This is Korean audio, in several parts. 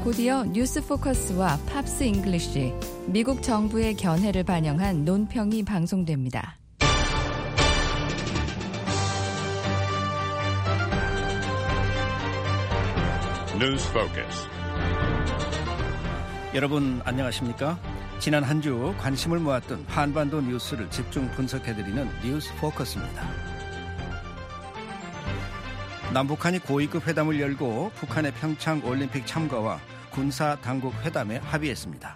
곧이어 뉴스 포커스와 팝스 잉글리쉬, 미국 정부의 견해를 반영한 논평이 방송됩니다. 뉴스 포커스. 여러분 안녕하십니까? 지난 한 주 관심을 모았던 한반도 뉴스를 집중 분석해드리는 뉴스 포커스입니다. 남북한이 고위급 회담을 열고 북한의 평창 올림픽 참가와 군사 당국 회담에 합의했습니다.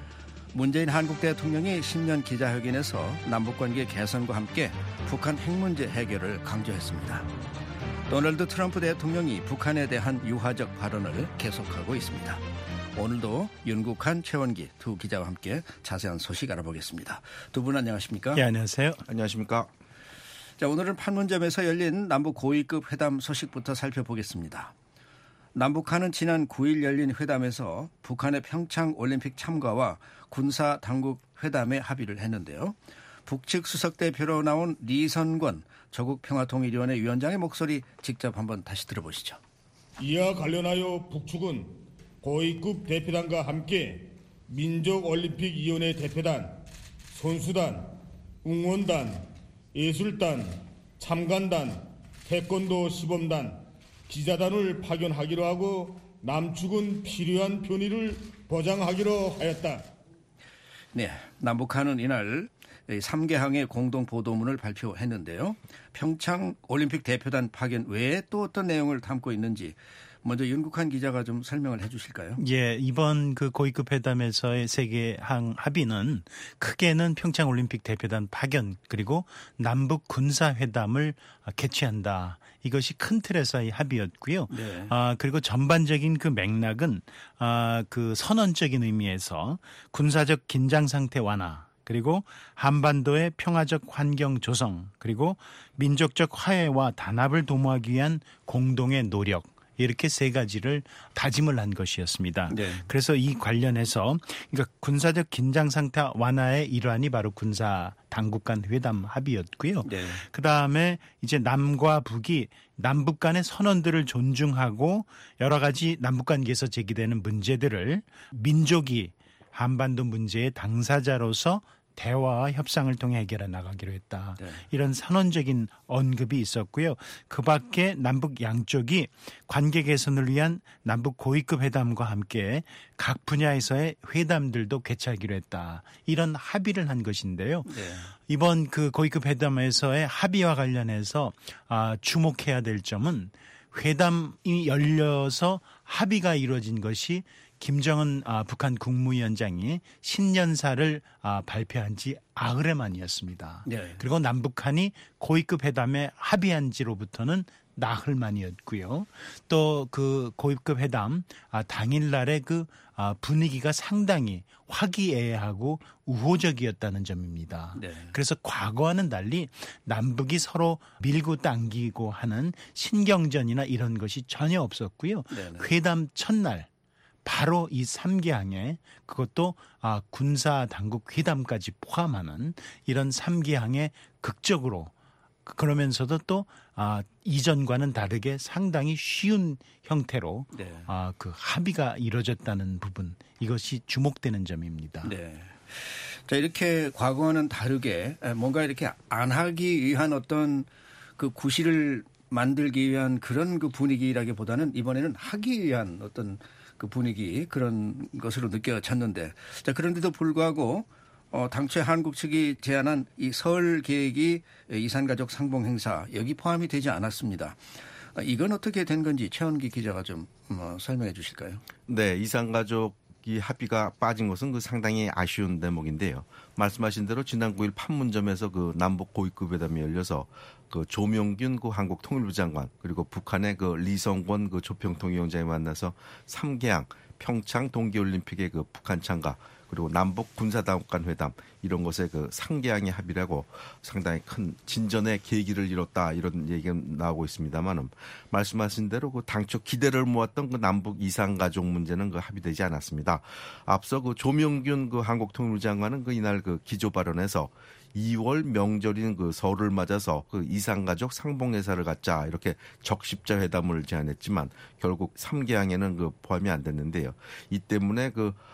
문재인 한국 대통령이 신년 기자회견에서 남북관계 개선과 함께 북한 핵 문제 해결을 강조했습니다. 도널드 트럼프 대통령이 북한에 대한 유화적 발언을 계속하고 있습니다. 오늘도 윤국한, 최원기 두 기자와 함께 자세한 소식 알아보겠습니다. 두 분 안녕하십니까? 네, 안녕하세요. 안녕하십니까? 자, 오늘은 판문점에서 열린 남북 고위급 회담 소식부터 살펴보겠습니다. 남북한은 지난 9일 열린 회담에서 북한의 평창 올림픽 참가와 군사 당국 회담에 합의를 했는데요. 북측 수석대표로 나온 리선권 조국평화통일위원회 위원장의 목소리 직접 한번 다시 들어보시죠. 이와 관련하여 북측은 고위급 대표단과 함께 민족올림픽위원회 대표단, 선수단, 응원단, 예술단, 참관단, 태권도 시범단, 기자단을 파견하기로 하고 남측은 필요한 편의를 보장하기로 하였다. 네, 남북한은 이날 3개항의 공동보도문을 발표했는데요. 평창 올림픽 대표단 파견 외에 또 어떤 내용을 담고 있는지 먼저 윤국한 기자가 좀 설명을 해 주실까요? 예, 이번 그 고위급 회담에서의 세계항 합의는 크게는 평창 올림픽 대표단 파견 그리고 남북 군사 회담을 개최한다. 이것이 큰 틀에서의 합의였고요. 네. 그리고 전반적인 그 맥락은 그 선언적인 의미에서 군사적 긴장 상태 완화, 그리고 한반도의 평화적 환경 조성, 그리고 민족적 화해와 단합을 도모하기 위한 공동의 노력, 이렇게 세 가지를 다짐을 한 것이었습니다. 네. 그래서 이 관련해서 그러니까 군사적 긴장 상태 완화의 일환이 바로 군사 당국 간 회담 합의였고요. 네. 그다음에 이제 남과 북이 남북 간의 선언들을 존중하고 여러 가지 남북 관계에서 제기되는 문제들을 민족이 한반도 문제의 당사자로서 대화와 협상을 통해 해결해 나가기로 했다. 네. 이런 선언적인 언급이 있었고요. 그 밖에 남북 양쪽이 관계 개선을 위한 남북 고위급 회담과 함께 각 분야에서의 회담들도 개최하기로 했다. 이런 합의를 한 것인데요. 네. 이번 그 고위급 회담에서의 합의와 관련해서 주목해야 될 점은 회담이 열려서 합의가 이루어진 것이 김정은 북한 국무위원장이 신년사를 발표한 지 나흘 만이었습니다. 네. 그리고 남북한이 고위급 회담에 합의한 지로부터는 나흘 만이었고요. 또 그 고위급 회담 당일날의 그 분위기가 상당히 화기애애하고 우호적이었다는 점입니다. 네. 그래서 과거와는 달리 남북이 서로 밀고 당기고 하는 신경전이나 이런 것이 전혀 없었고요. 네네. 회담 첫날 바로 이 3개항에 그것도 군사 당국 회담까지 포함하는 이런 3개항에 극적으로 그러면서도 또 이전과는 다르게 상당히 쉬운 형태로 네. 그 합의가 이루어졌다는 부분 이것이 주목되는 점입니다. 네. 자, 이렇게 과거와는 다르게 뭔가 이렇게 안 하기 위한 어떤 그 구실을 만들기 위한 그런 그 분위기라기보다는 이번에는 하기 위한 어떤 그 분위기 그런 것으로 느껴졌는데 자, 그런데도 불구하고 당초에 한국 측이 제안한 이 설 계획이 이산가족 상봉 행사 여기 포함이 되지 않았습니다. 이건 어떻게 된 건지 최원기 기자가 좀 설명해 주실까요? 네, 이산가족이 합의가 빠진 것은 그 상당히 아쉬운 대목인데요. 말씀하신 대로 지난 9일 판문점에서 그 남북 고위급 회담이 열려서 그 조명균 그 한국 통일부 장관 그리고 북한의 그 리성권 그 조평통위원장이 만나서 3개항 평창 동계올림픽의 그 북한 참가 그리고 남북 군사당국 회담 이런 것에 그 상계항의 합의라고 상당히 큰 진전의 계기를 이뤘다 이런 얘기가 나오고 있습니다만은 말씀하신 대로 그 당초 기대를 모았던 그 남북 이산가족 문제는 그 합의되지 않았습니다. 앞서 그 조명균 그 한국 통일부 장관은 그 이날 그 기조 발언에서 2월 명절인 그 설을 맞아서 그 이산가족 상봉례사를 갖자 이렇게 적십자 회담을 제안했지만 결국 3개항에는 그 포함이 안 됐는데요. 이 때문에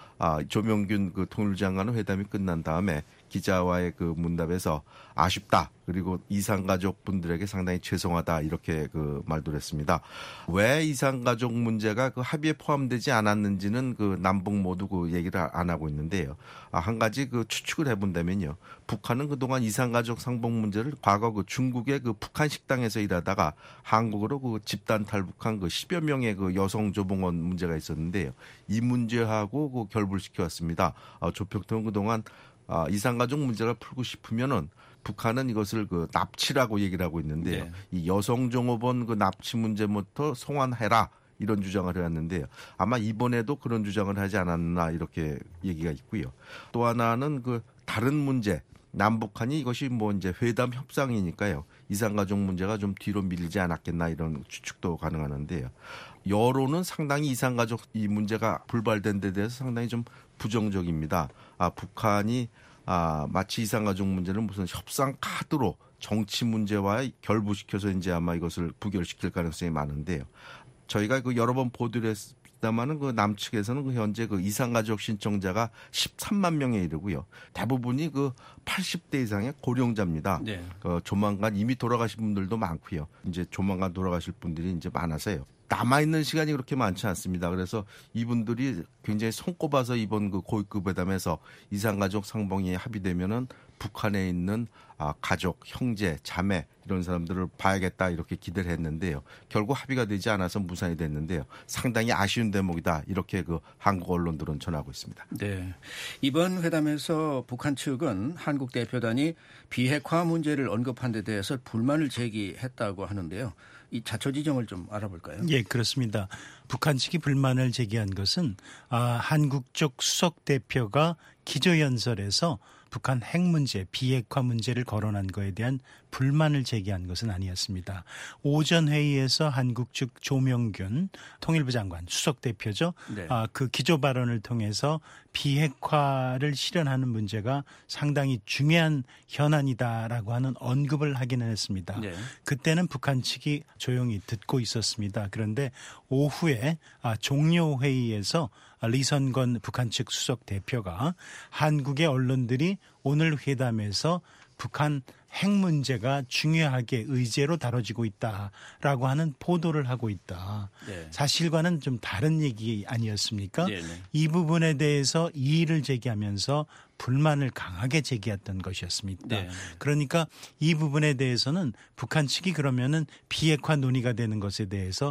조명균 그 통일부장관은 회담이 끝난 다음에 기자와의 그 문답에서 아쉽다. 그리고 이산가족 분들에게 상당히 죄송하다. 이렇게 그 말도 했습니다. 왜 이산가족 문제가 그 합의에 포함되지 않았는지는 그 남북 모두 그 얘기를 안 하고 있는데요. 한 가지 그 추측을 해본다면요. 북한은 그동안 이산가족 상봉 문제를 과거 그 중국의 그 북한 식당에서 일하다가 한국으로 그 집단 탈북한 그 10여 명의 그 여성 조봉원 문제가 있었는데요. 이 문제하고 그 결부시켜 왔습니다. 조평통은 그동안 이산가족 문제를 풀고 싶으면은 북한은 이것을 그 납치라고 얘기를 하고 있는데요. 네. 이 여성 종업원 그 납치 문제부터 송환해라 이런 주장을 해왔는데요. 아마 이번에도 그런 주장을 하지 않았나 이렇게 얘기가 있고요. 또 하나는 그 다른 문제. 남북한이 이것이 뭐 이제 회담 협상이니까요. 이산가족 문제가 좀 뒤로 밀리지 않았겠나 이런 추측도 가능하는데요. 여론은 상당히 이산가족 이 문제가 불발된 데 대해서 상당히 좀 부정적입니다. 북한이 마치 이산가족 문제를 무슨 협상 카드로 정치 문제와 결부시켜서 이제 아마 이것을 부결시킬 가능성이 많은데요. 저희가 그 여러 번 보도를 했습니다만은 그 남측에서는 그 현재 그 이산가족 신청자가 13만 명에 이르고요. 대부분이 그 80대 이상의 고령자입니다. 네. 조만간 이미 돌아가신 분들도 많고요. 이제 조만간 돌아가실 분들이 이제 많아서요. 남아있는 시간이 그렇게 많지 않습니다. 그래서 이분들이 굉장히 손꼽아서 이번 그 고위급 회담에서 이산가족 상봉이 합의되면은 북한에 있는 가족, 형제, 자매 이런 사람들을 봐야겠다 이렇게 기대를 했는데요. 결국 합의가 되지 않아서 무산이 됐는데요. 상당히 아쉬운 대목이다 이렇게 그 한국 언론들은 전하고 있습니다. 네, 이번 회담에서 북한 측은 한국 대표단이 비핵화 문제를 언급한 데 대해서 불만을 제기했다고 하는데요. 이 자초 지정을 좀 알아볼까요? 예, 그렇습니다. 북한 측이 불만을 제기한 것은 한국 쪽 수석 대표가 기조연설에서 북한 핵 문제, 비핵화 문제를 거론한 것에 대한 불만을 제기한 것은 아니었습니다. 오전 회의에서 한국 측 조명균 통일부 장관 수석 대표죠. 네. 그 기조 발언을 통해서 비핵화를 실현하는 문제가 상당히 중요한 현안이다라고 하는 언급을 하기는 했습니다. 네. 그때는 북한 측이 조용히 듣고 있었습니다. 그런데 오후에 종료 회의에서 리선건 북한 측 수석 대표가 한국의 언론들이 오늘 회담에서 북한 핵 문제가 중요하게 의제로 다뤄지고 있다라고 하는 보도를 하고 있다. 네. 사실과는 좀 다른 얘기 아니었습니까? 네. 이 부분에 대해서 이의를 제기하면서 불만을 강하게 제기했던 것이었습니다. 네. 그러니까 이 부분에 대해서는 북한 측이 그러면은 비핵화 논의가 되는 것에 대해서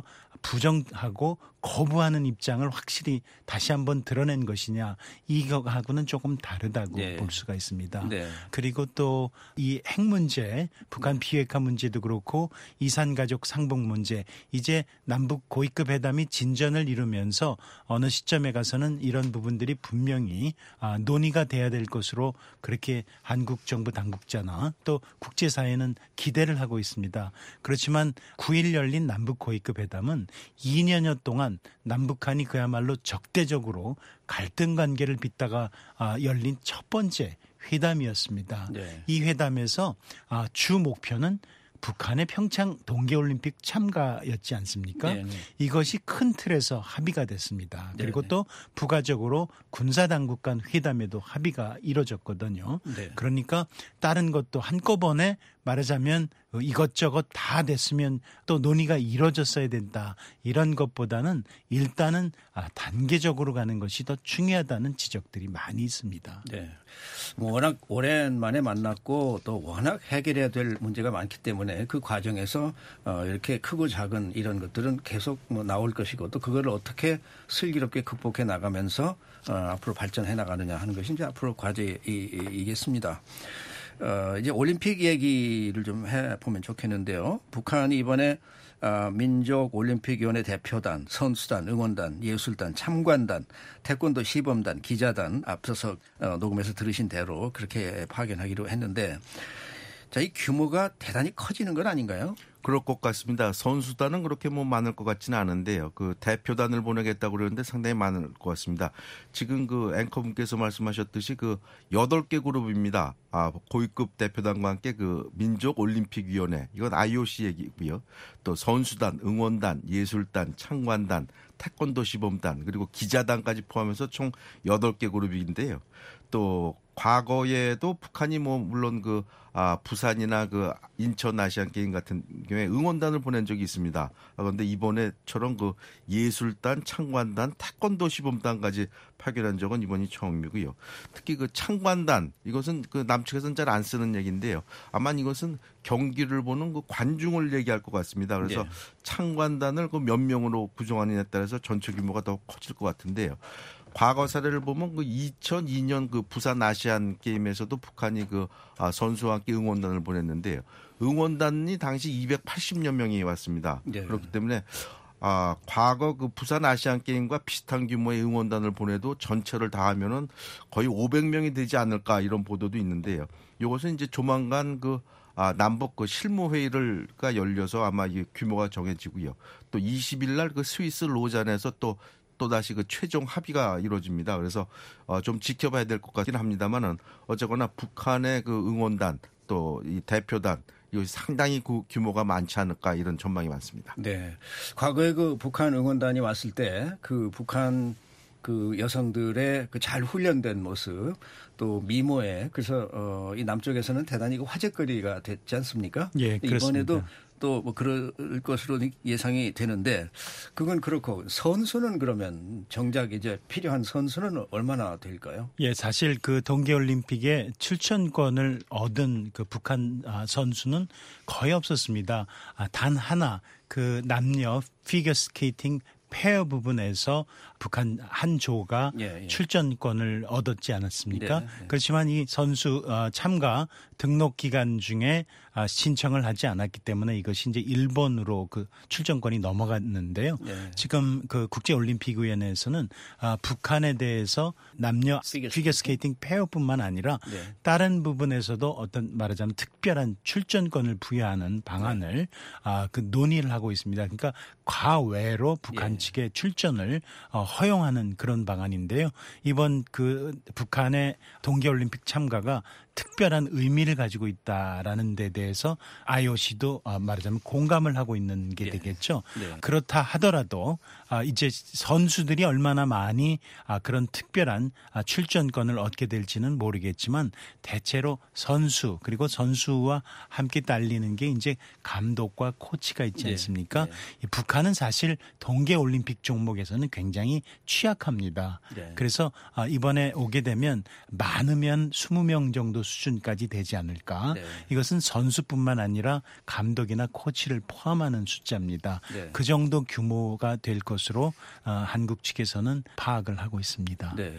부정하고 거부하는 입장을 확실히 다시 한번 드러낸 것이냐 이거하고는 조금 다르다고 네. 볼 수가 있습니다. 네. 그리고 또 이 핵 문제, 북한 비핵화 문제도 그렇고 이산가족 상봉 문제 이제 남북 고위급 회담이 진전을 이루면서 어느 시점에 가서는 이런 부분들이 분명히 논의가 돼야 될 것으로 그렇게 한국 정부 당국자나 또 국제사회는 기대를 하고 있습니다. 그렇지만 9일 열린 남북 고위급 회담은 2년여 동안 남북한이 그야말로 적대적으로 갈등 관계를 빚다가 열린 첫 번째 회담이었습니다. 네. 이 회담에서 주 목표는 북한의 평창 동계올림픽 참가였지 않습니까? 네네. 이것이 큰 틀에서 합의가 됐습니다. 네네. 그리고 또 부가적으로 군사당국 간 회담에도 합의가 이뤄졌거든요. 네. 그러니까 다른 것도 한꺼번에 말하자면 이것저것 다 됐으면 또 논의가 이뤄졌어야 된다. 이런 것보다는 일단은 단계적으로 가는 것이 더 중요하다는 지적들이 많이 있습니다. 네. 워낙 오랜만에 만났고 또 워낙 해결해야 될 문제가 많기 때문에 그 과정에서 이렇게 크고 작은 이런 것들은 계속 나올 것이고 또 그걸 어떻게 슬기롭게 극복해 나가면서 앞으로 발전해 나가느냐 하는 것이 이제 앞으로 과제이겠습니다. 이제 올림픽 얘기를 좀 해보면 좋겠는데요. 북한이 이번에 민족올림픽위원회 대표단, 선수단, 응원단, 예술단, 참관단, 태권도 시범단, 기자단 앞서서 녹음해서 들으신 대로 그렇게 파견하기로 했는데 자, 이 규모가 대단히 커지는 건 아닌가요? 그럴 것 같습니다. 선수단은 그렇게 뭐 많을 것 같지는 않은데요. 그 대표단을 보내겠다고 그러는데 상당히 많을 것 같습니다. 지금 그 앵커분께서 말씀하셨듯이 그 8개 그룹입니다. 고위급 대표단과 함께 그 민족올림픽위원회, 이건 IOC 얘기고요. 또 선수단, 응원단, 예술단, 창관단, 태권도 시범단, 그리고 기자단까지 포함해서 총 8개 그룹인데요. 또 과거에도 북한이 뭐 물론 그 부산이나 그 인천 아시안 게임 같은 경우에 응원단을 보낸 적이 있습니다. 그런데 이번에처럼 그 예술단, 창관단, 태권도 시범단까지 파견한 적은 이번이 처음이고요. 특히 그 창관단, 이것은 그 남측에서는 잘 안 쓰는 얘기인데요. 아마 이것은 경기를 보는 그 관중을 얘기할 것 같습니다. 그래서 네. 창관단을 그 몇 명으로 구성하느냐에 따라서 전체 규모가 더 커질 것 같은데요. 과거 사례를 보면 그 2002년 그 부산 아시안 게임에서도 북한이 그 선수와 함께 응원단을 보냈는데요. 응원단이 당시 280여 명이 왔습니다. 네. 그렇기 때문에 과거 그 부산 아시안 게임과 비슷한 규모의 응원단을 보내도 전체를 다 하면은 거의 500명이 되지 않을까 이런 보도도 있는데요. 이것은 이제 조만간 그 남북 그 실무회의가 열려서 아마 이 규모가 정해지고요. 또 20일 날 그 스위스 로잔에서 또다시 그 최종 합의가 이루어집니다. 그래서 좀 지켜봐야 될 것 같긴 합니다만은 어쨌거나 북한의 그 응원단 또 이 대표단 이것이 상당히 그 규모가 많지 않을까 이런 전망이 많습니다. 네. 과거에 그 북한 응원단이 왔을 때 그 북한 그 여성들의 그 잘 훈련된 모습 또 미모에 그래서 이 남쪽에서는 대단히 화제거리가 됐지 않습니까? 예, 그렇습니다. 이번에도 또 뭐 그럴 것으로 예상이 되는데 그건 그렇고 선수는 그러면 정작 이제 필요한 선수는 얼마나 될까요? 예, 사실 그 동계올림픽에 출전권을 얻은 그 북한 선수는 거의 없었습니다. 단 하나 그 남녀 피겨스케이팅 페어 부분에서 북한 한 조가 출전권을 얻었지 않았습니까? 네. 그렇지만 이 선수 참가 등록 기간 중에 신청을 하지 않았기 때문에 이것이 이제 일본으로 그 출전권이 넘어갔는데요. 네. 지금 그 국제올림픽위원회에서는 북한에 대해서 남녀 피겨스케이팅 페어뿐만 아니라 다른 부분에서도 어떤 말하자면 특별한 출전권을 부여하는 방안을 그 논의를 하고 있습니다. 그러니까 과외로 북한 측의 출전을 허용하는 그런 방안인데요. 이번 그 북한의 동계올림픽 참가가 특별한 의미를 가지고 있다라는 데 대해서 IOC도 말하자면 공감을 하고 있는 게 되겠죠. 네. 그렇다 하더라도 이제 선수들이 얼마나 많이 그런 특별한 출전권을 얻게 될지는 모르겠지만 대체로 선수 그리고 선수와 함께 딸리는 게 이제 감독과 코치가 있지 않습니까? 네. 북한은 사실 동계올림픽 종목에서는 굉장히 취약합니다. 네. 그래서 이번에 오게 되면 많으면 20명 정도 수준까지 되지 않을까. 네. 이것은 선수뿐만 아니라 감독이나 코치를 포함하는 숫자입니다. 네. 그 정도 규모가 될 것으로 한국 측에서는 파악을 하고 있습니다. 네.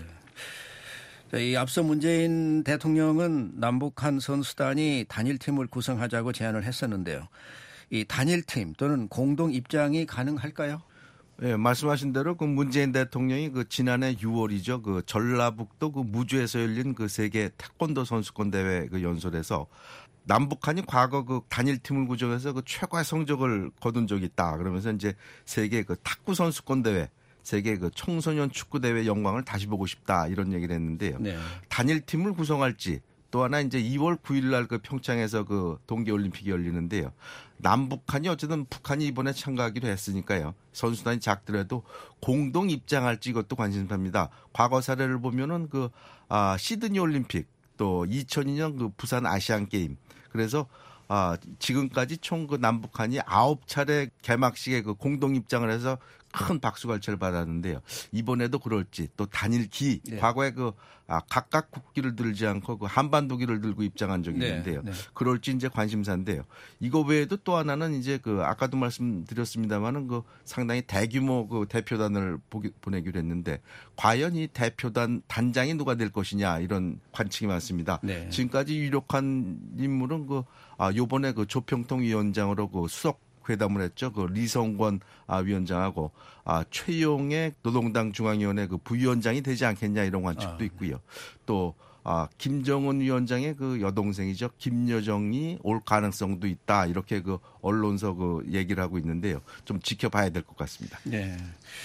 이 앞서 문재인 대통령은 남북한 선수단이 단일팀을 구성하자고 제안을 했었는데요. 이 단일팀 또는 공동 입장이 가능할까요? 네, 말씀하신 대로 그 문재인 대통령이 그 지난해 6월이죠. 그 전라북도 그 무주에서 열린 그 세계 태권도 선수권 대회 그 연설에서 남북한이 과거 그 단일팀을 구성해서 그 최고의 성적을 거둔 적이 있다. 그러면서 이제 세계 그 탁구 선수권 대회, 세계 그 청소년 축구 대회 영광을 다시 보고 싶다 이런 얘기를 했는데요. 네. 단일팀을 구성할지 또 하나 이제 2월 9일 날 그 평창에서 그 동계올림픽이 열리는데요. 남북한이 어쨌든 북한이 이번에 참가하기로 했으니까요. 선수단이 작더라도 공동 입장할지 이것도 관심사입니다. 과거 사례를 보면은 그 시드니 올림픽 또 2002년 그 부산 아시안 게임 그래서 지금까지 총 그 남북한이 9차례 개막식에 그 공동 입장을 해서 큰 박수갈채를 받았는데요. 이번에도 그럴지 또 단일기 과거에 그 각각 국기를 들지 않고 그 한반도기를 들고 입장한 적이 있는데요. 그럴지 이제 관심사인데요. 이거 외에도 또 하나는 이제 그 아까도 말씀드렸습니다만은 그 상당히 대규모 그 대표단을 보내기로 했는데 과연 이 대표단 단장이 누가 될 것이냐 이런 관측이 많습니다. 네. 지금까지 유력한 인물은 그 요번에 그 조평통 위원장으로 그 수석 회담을 했죠. 그 리성권 위원장하고 최용의 노동당 중앙위원회 그 부위원장이 되지 않겠냐 이런 관측도 있고요. 또 김정은 위원장의 그 여동생이죠. 김여정이 올 가능성도 있다. 이렇게 그 언론서 그 얘기를 하고 있는데요. 좀 지켜봐야 될 것 같습니다. 네.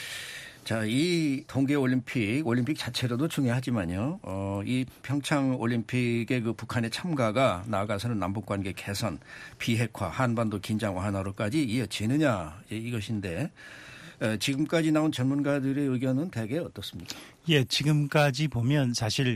자, 이 동계올림픽 자체로도 중요하지만요. 이 평창 올림픽의 그 북한의 참가가 나아가서는 남북관계 개선, 비핵화, 한반도 긴장 완화로까지 이어지느냐 이것인데 지금까지 나온 전문가들의 의견은 대개 어떻습니까? 예, 지금까지 보면 사실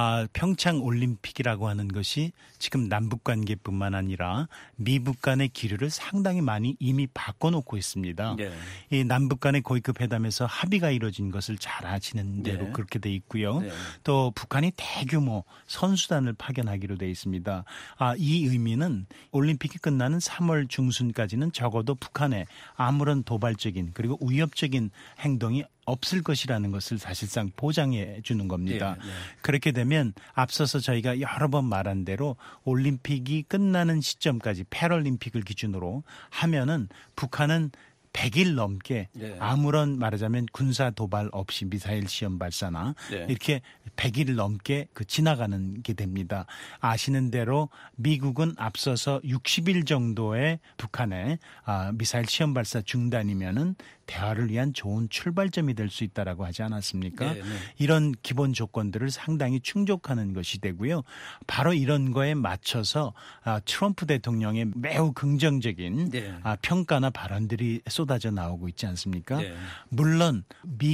평창 올림픽이라고 하는 것이 지금 남북 관계뿐만 아니라 미북 간의 기류를 상당히 많이 이미 바꿔놓고 있습니다. 네. 이 남북 간의 고위급 회담에서 합의가 이루어진 것을 잘 아시는 대로 네. 그렇게 돼 있고요. 네. 또 북한이 대규모 선수단을 파견하기로 돼 있습니다. 이 의미는 올림픽이 끝나는 3월 중순까지는 적어도 북한에 아무런 도발적인 그리고 위협적인 행동이 없을 것이라는 것을 사실상 보장해 주는 겁니다. 네, 네. 그렇게 되면 앞서서 저희가 여러 번 말한 대로 올림픽이 끝나는 시점까지 패럴림픽을 기준으로 하면은 북한은 100일 넘게 네. 아무런 말하자면 군사 도발 없이 미사일 시험 발사나 네. 이렇게 100일 넘게 지나가는 게 됩니다. 아시는 대로 미국은 앞서서 60일 정도의 북한의 미사일 시험 발사 중단이면은 대화를 위한 좋은 출발점이 될 수 있다라고 하지 않았습니까? 네, 네. 이런 기본 조건들을 상당히 충족하는 것이 되고요. 바로 이런 거에 맞춰서 트럼프 대통령의 매우 긍정적인 네. 평가나 발언들이 쏟아져 나오고 있지 않습니까? 네. 물론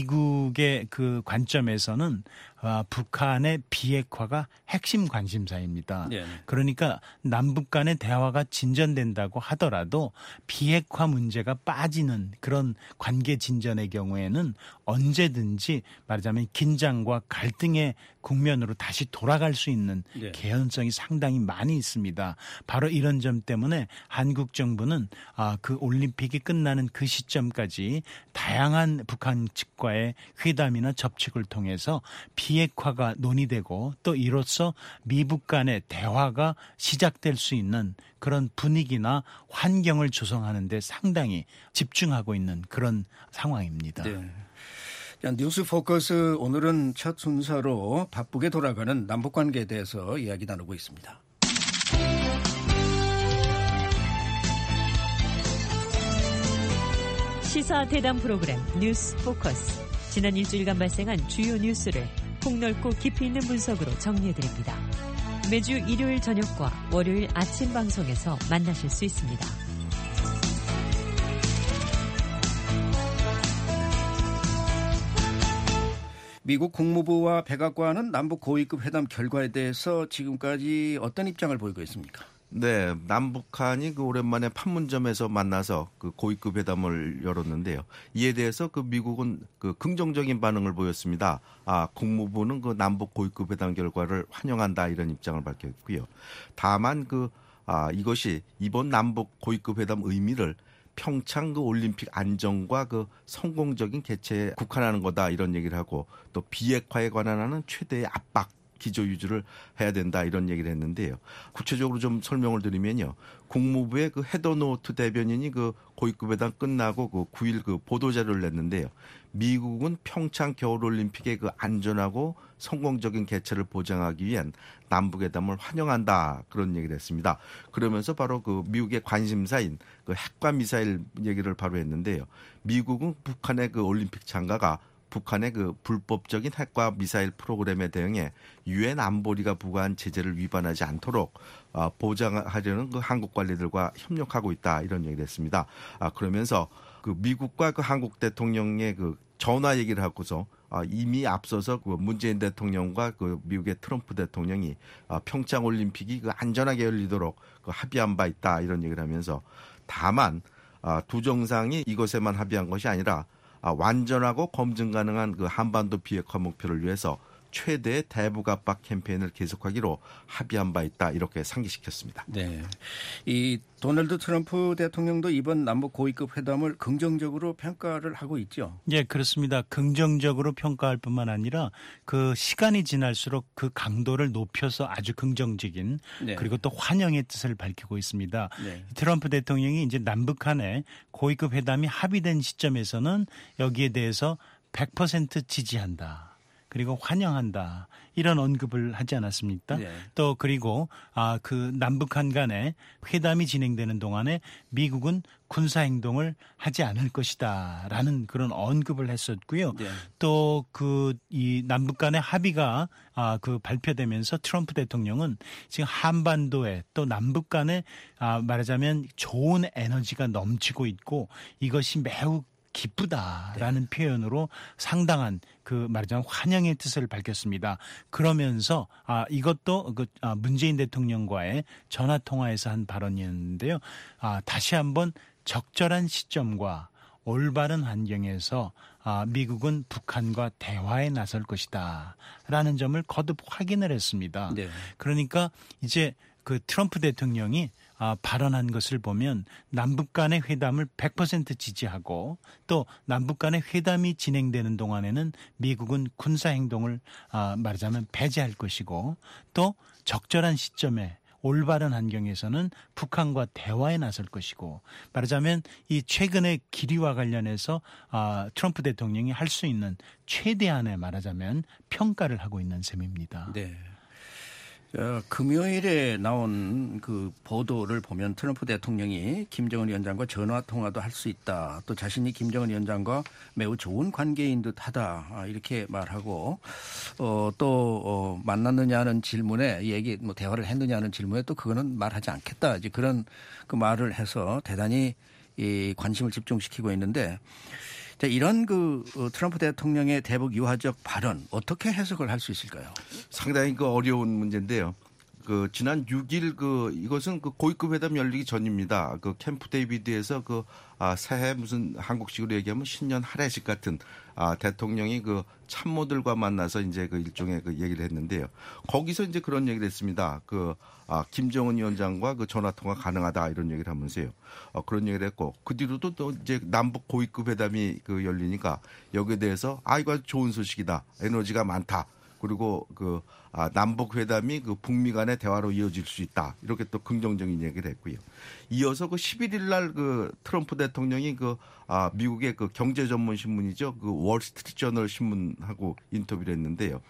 미국의 그 관점에서는 북한의 비핵화가 핵심 관심사입니다. 네. 그러니까 남북 간의 대화가 진전된다고 하더라도 비핵화 문제가 빠지는 그런 관계 진전의 경우에는 언제든지 말하자면 긴장과 갈등의 국면으로 다시 돌아갈 수 있는 네. 개연성이 상당히 많이 있습니다. 바로 이런 점 때문에 한국 정부는 그 올림픽이 끝나는 그 시점까지 다양한 북한 측과의 회담이나 접촉을 통해서 비핵화가 논의되고 또 이로써 미북 간의 대화가 시작될 수 있는 그런 분위기나 환경을 조성하는 데 상당히 집중하고 있는 그런 상황입니다. 네. 자, 뉴스 포커스 오늘은 첫 순서로 바쁘게 돌아가는 남북관계에 대해서 이야기 나누고 있습니다. 시사 대담 프로그램 뉴스 포커스. 지난 일주일간 발생한 주요 뉴스를 폭넓고 깊이 있는 분석으로 정리해드립니다. 매주 일요일 저녁과 월요일 아침 방송에서 만나실 수 있습니다. 미국 국무부와 백악관은 남북 고위급 회담 결과에 대해서 지금까지 어떤 입장을 보이고 있습니까? 네, 남북한이 그 오랜만에 판문점에서 만나서 그 고위급 회담을 열었는데요. 이에 대해서 그 미국은 그 긍정적인 반응을 보였습니다. 국무부는 그 남북 고위급 회담 결과를 환영한다 이런 입장을 밝혔고요. 다만 이것이 이번 남북 고위급 회담 의미를 평창 그 올림픽 안정과 그 성공적인 개최에 국한하는 거다 이런 얘기를 하고 또 비핵화에 관한 최대의 압박 기조 유지를 해야 된다 이런 얘기를 했는데요. 구체적으로 좀 설명을 드리면요. 국무부의 그 헤더노트 대변인이 그 고위급 회담 끝나고 그 9일 그 보도자료를 냈는데요. 미국은 평창 겨울올림픽의 그 안전하고 성공적인 개최를 보장하기 위한 남북회담을 환영한다 그런 얘기를 했습니다. 그러면서 바로 그 미국의 관심사인 그 핵과 미사일 얘기를 바로 했는데요. 미국은 북한의 그 올림픽 참가가 북한의 그 불법적인 핵과 미사일 프로그램에 대응해 유엔 안보리가 부과한 제재를 위반하지 않도록 보장하려는 그 한국 관리들과 협력하고 있다 이런 얘기를 했습니다. 그러면서 그 미국과 그 한국 대통령의 그 전화 얘기를 하고서 이미 앞서서 그 문재인 대통령과 그 미국의 트럼프 대통령이 평창 올림픽이 그 안전하게 열리도록 그 합의한 바 있다 이런 얘기를 하면서 다만 두 정상이 이것에만 합의한 것이 아니라 완전하고 검증 가능한 그 한반도 비핵화 목표를 위해서 최대의 대북 압박 캠페인을 계속하기로 합의한 바 있다 이렇게 상기시켰습니다. 네, 이 도널드 트럼프 대통령도 이번 남북 고위급 회담을 긍정적으로 평가를 하고 있죠. 예, 그렇습니다. 긍정적으로 평가할 뿐만 아니라 그 시간이 지날수록 그 강도를 높여서 아주 긍정적인 네. 그리고 또 환영의 뜻을 밝히고 있습니다. 네. 트럼프 대통령이 이제 남북 간의 고위급 회담이 합의된 시점에서는 여기에 대해서 100% 지지한다. 그리고 환영한다. 이런 언급을 하지 않았습니까? 네. 또 그리고 그 남북한 간의 회담이 진행되는 동안에 미국은 군사 행동을 하지 않을 것이다라는 그런 언급을 했었고요. 네. 또 그 이 남북 간의 합의가 그 발표되면서 트럼프 대통령은 지금 한반도에 또 남북 간에 말하자면 좋은 에너지가 넘치고 있고 이것이 매우 기쁘다라는 표현으로 상당한 그 말하자면 환영의 뜻을 밝혔습니다. 그러면서 이것도 그 문재인 대통령과의 전화 통화에서 한 발언이었는데요. 다시 한번 적절한 시점과 올바른 환경에서 미국은 북한과 대화에 나설 것이다라는 점을 거듭 확인을 했습니다. 네. 그러니까 이제 그 트럼프 대통령이 발언한 것을 보면 남북 간의 회담을 100% 지지하고 또 남북 간의 회담이 진행되는 동안에는 미국은 군사 행동을 말하자면 배제할 것이고 또 적절한 시점에 올바른 환경에서는 북한과 대화에 나설 것이고 말하자면 이 최근의 기류와 관련해서 트럼프 대통령이 할 수 있는 최대한의 말하자면 평가를 하고 있는 셈입니다. 네. 금요일에 나온 그 보도를 보면 트럼프 대통령이 김정은 위원장과 전화 통화도 할 수 있다. 또 자신이 김정은 위원장과 매우 좋은 관계인 듯하다. 이렇게 말하고 또 만났느냐는 질문에 대화를 했느냐는 질문에 또 그거는 말하지 않겠다. 이제 그런 그 말을 해서 대단히 이 관심을 집중시키고 있는데. 자, 이런 그 트럼프 대통령의 대북 유화적 발언 어떻게 해석을 할 수 있을까요? 상당히 그 어려운 문제인데요. 그 지난 6일 이것은 그 고위급 회담 열리기 전입니다. 그 캠프 데이비드에서 새해 무슨 한국식으로 얘기하면 신년 할애식 같은 대통령이 그 참모들과 만나서 이제 그 일종의 그 얘기를 했는데요. 거기서 이제 그런 얘기를 했습니다. 김정은 위원장과 그 전화 통화 가능하다 이런 얘기를 하면서요. 그런 얘기를 했고 그 뒤로도 또 이제 남북 고위급 회담이 그 열리니까 여기에 대해서 이거 좋은 소식이다. 에너지가 많다. 그리고 남북 회담이 북미 간의 대화로 이어질 수 있다. 이렇게 또 긍정적인 얘기를 했고요. 이어서 11일 날 트럼프 대통령이 미국의 경제 전문 신문이죠. 월스트리트 저널 신문하고 인터뷰를 했는데요.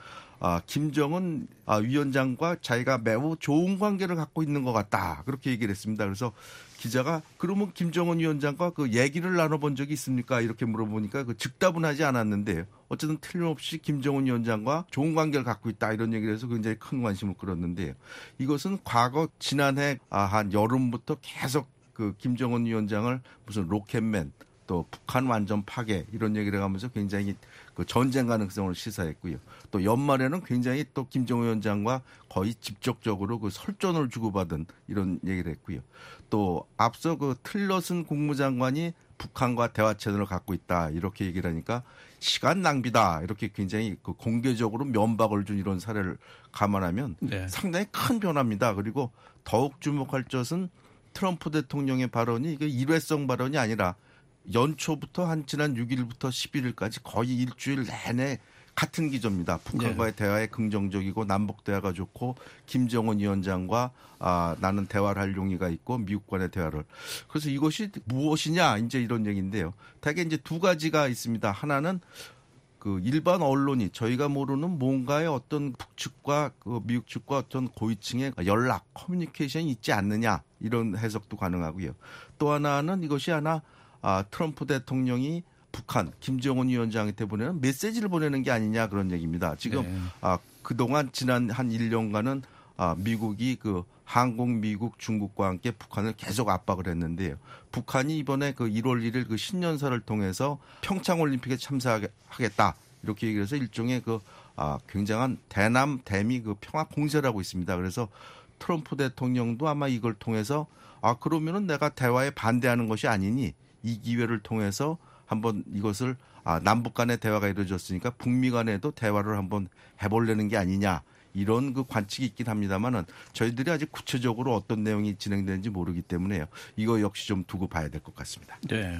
김정은 위원장과 자기가 매우 좋은 관계를 갖고 있는 것 같다. 그렇게 얘기를 했습니다. 그래서 기자가 그러면 김정은 위원장과 얘기를 나눠본 적이 있습니까? 이렇게 물어보니까 즉답은 하지 않았는데요. 어쨌든 틀림없이 김정은 위원장과 좋은 관계를 갖고 있다. 이런 얘기를 해서 굉장히 큰 관심을 끌었는데요. 이것은 과거 지난해 한 여름부터 계속 김정은 위원장을 무슨 로켓맨 또 북한 완전 파괴 이런 얘기를 하면서 굉장히 전쟁 가능성을 시사했고요. 또 연말에는 굉장히 또 김정은 위원장과 거의 직접적으로 설전을 주고받은 이런 얘기를 했고요. 또 앞서 틸러슨 국무장관이 북한과 대화 채널을 갖고 있다 이렇게 얘기를 하니까 시간 낭비다 이렇게 굉장히 공개적으로 면박을 준 이런 사례를 감안하면 네. 상당히 큰 변화입니다. 그리고 더욱 주목할 것은 트럼프 대통령의 발언이 이게 일회성 발언이 아니라 연초부터 지난 6일부터 11일까지 거의 일주일 내내 같은 기조입니다. 북한과의 대화에 긍정적이고 남북 대화가 좋고 김정은 위원장과 나는 대화를 할 용의가 있고 미국 간의 대화를. 그래서 이것이 무엇이냐 이제 이런 얘기인데요. 대개 이제 두 가지가 있습니다. 하나는 일반 언론이 저희가 모르는 뭔가의 어떤 북측과 미국 측과 어떤 고위층의 연락, 커뮤니케이션이 있지 않느냐 이런 해석도 가능하고요. 또 하나는 이것이 트럼프 대통령이 북한 김정은 위원장한테 보내는 메시지를 보내는 게 아니냐 그런 얘기입니다. 지금 네. 그동안 지난 한 1년간은 미국이 한국, 미국, 중국과 함께 북한을 계속 압박을 했는데요. 북한이 이번에 1월 1일 신년사를 통해서 평창올림픽에 참석하겠다 이렇게 얘기를 해서 일종의 굉장한 대남 대미 평화 공세라고 있습니다. 그래서 트럼프 대통령도 아마 이걸 통해서 그러면은 내가 대화에 반대하는 것이 아니니 이 기회를 통해서 한번 이것을 남북 간의 대화가 이루어졌으니까 북미 간에도 대화를 한번 해보려는 게 아니냐 이런 관측이 있긴 합니다만은 저희들이 아직 구체적으로 어떤 내용이 진행되는지 모르기 때문에요. 이거 역시 좀 두고 봐야 될 것 같습니다. 네.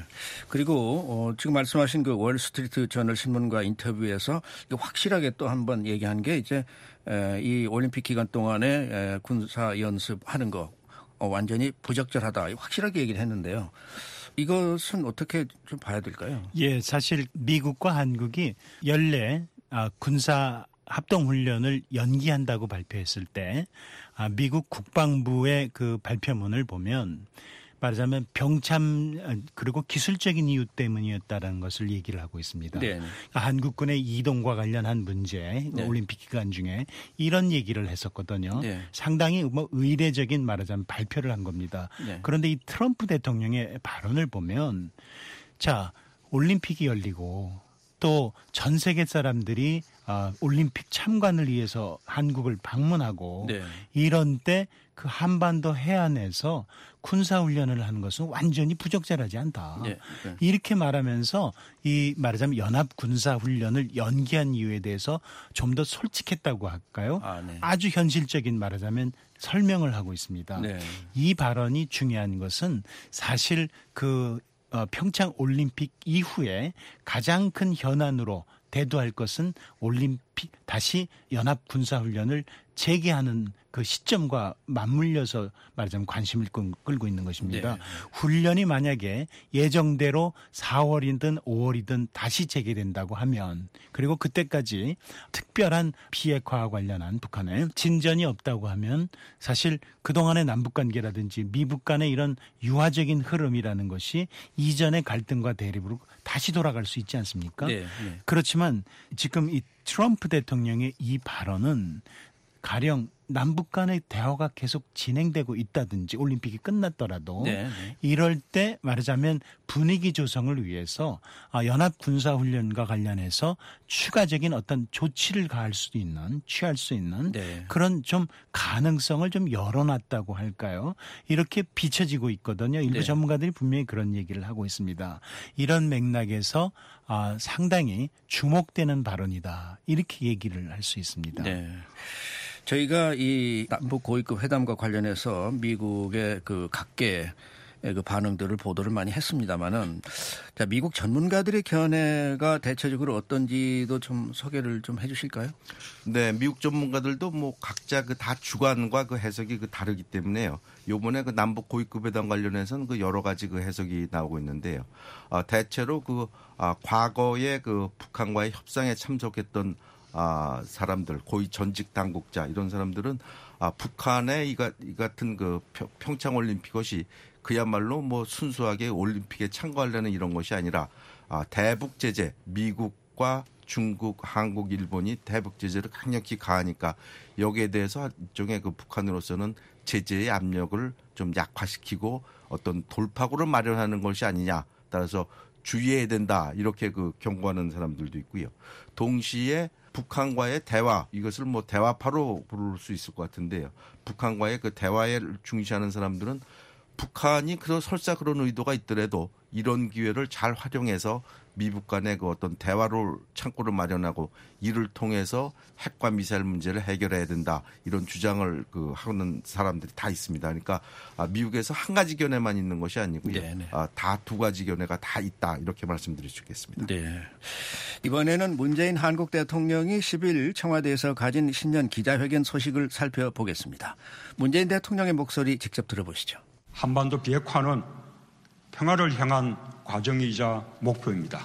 그리고 지금 말씀하신 월스트리트 저널 신문과 인터뷰에서 확실하게 또 한번 얘기한 게 이제 이 올림픽 기간 동안에 군사 연습하는 거 완전히 부적절하다 확실하게 얘기를 했는데요. 이것은 어떻게 좀 봐야 될까요? 예, 사실 미국과 한국이 연례 군사 합동훈련을 연기한다고 발표했을 때 미국 국방부의 그 발표문을 보면 말하자면 병참 그리고 기술적인 이유 때문이었다라는 것을 얘기를 하고 있습니다. 네. 그러니까 한국군의 이동과 관련한 문제, 네. 올림픽 기간 중에 이런 얘기를 했었거든요. 네. 상당히 뭐 의례적인 말하자면 발표를 한 겁니다. 네. 그런데 이 트럼프 대통령의 발언을 보면 자, 올림픽이 열리고 또 전 세계 사람들이 올림픽 참관을 위해서 한국을 방문하고 네. 이런 때 그 한반도 해안에서 군사훈련을 하는 것은 완전히 부적절하지 않다. 네. 네. 이렇게 말하면서 이 말하자면 연합군사훈련을 연기한 이유에 대해서 좀 더 솔직했다고 할까요? 네. 아주 현실적인 말하자면 설명을 하고 있습니다. 네. 이 발언이 중요한 것은 사실 그 평창 올림픽 이후에 가장 큰 현안으로 대두할 것은 올림픽 다시 연합 군사훈련을 재개하는 그 시점과 맞물려서 말하자면 관심을 끌고 있는 것입니다. 네. 훈련이 만약에 예정대로 4월이든 5월이든 다시 재개된다고 하면 그리고 그때까지 특별한 비핵화와 관련한 북한의 진전이 없다고 하면 사실 그동안의 남북관계라든지 미북 간의 이런 유화적인 흐름이라는 것이 이전의 갈등과 대립으로 다시 돌아갈 수 있지 않습니까? 네. 네. 그렇지만 지금 이 트럼프 대통령의 이 발언은 가령 남북 간의 대화가 계속 진행되고 있다든지 올림픽이 끝났더라도 네, 네. 이럴 때 말하자면 분위기 조성을 위해서 연합 군사훈련과 관련해서 추가적인 어떤 조치를 취할 수 있는 네. 그런 좀 가능성을 좀 열어놨다고 할까요? 이렇게 비춰지고 있거든요. 일부 네. 전문가들이 분명히 그런 얘기를 하고 있습니다. 이런 맥락에서 상당히 주목되는 발언이다. 이렇게 얘기를 할 수 있습니다. 네. 저희가 이 남북 고위급 회담과 관련해서 미국의 그 각계의 그 반응들을 보도를 많이 했습니다만은 자, 미국 전문가들의 견해가 대체적으로 어떤지도 좀 소개를 좀 해주실까요? 네, 미국 전문가들도 뭐 각자 그 다 주관과 그 해석이 그 다르기 때문에요. 요번에 그 남북 고위급 회담 관련해서는 그 여러 가지 그 해석이 나오고 있는데요. 대체로 그 과거에 그 북한과의 협상에 참석했던 사람들, 고위 전직 당국자 이런 사람들은 북한의 이 같은 그 평창 올림픽 것이 그야말로 뭐 순수하게 올림픽에 참가하려는 이런 것이 아니라 대북 제재, 미국과 중국, 한국, 일본이 대북 제재를 강력히 가하니까 여기에 대해서 일종의 그 북한으로서는 제재의 압력을 좀 약화시키고 어떤 돌파구를 마련하는 것이 아니냐. 따라서 주의해야 된다. 이렇게 그 경고하는 사람들도 있고요. 동시에 북한과의 대화, 이것을 뭐 대화파로 부를 수 있을 것 같은데요. 북한과의 그 대화에 중시하는 사람들은 북한이 설사 그런 의도가 있더라도 이런 기회를 잘 활용해서 미북 간의 그 어떤 대화로 창구를 마련하고 이를 통해서 핵과 미사일 문제를 해결해야 된다. 이런 주장을 하는 사람들이 다 있습니다. 그러니까 미국에서 한 가지 견해만 있는 것이 아니고요. 다 두 가지 견해가 다 있다. 이렇게 말씀드릴 수 있겠습니다. 네. 이번에는 문재인 한국 대통령이 10일 청와대에서 가진 신년 기자회견 소식을 살펴보겠습니다. 문재인 대통령의 목소리 직접 들어보시죠. 한반도 비핵화는 평화를 향한 과정이자 목표입니다.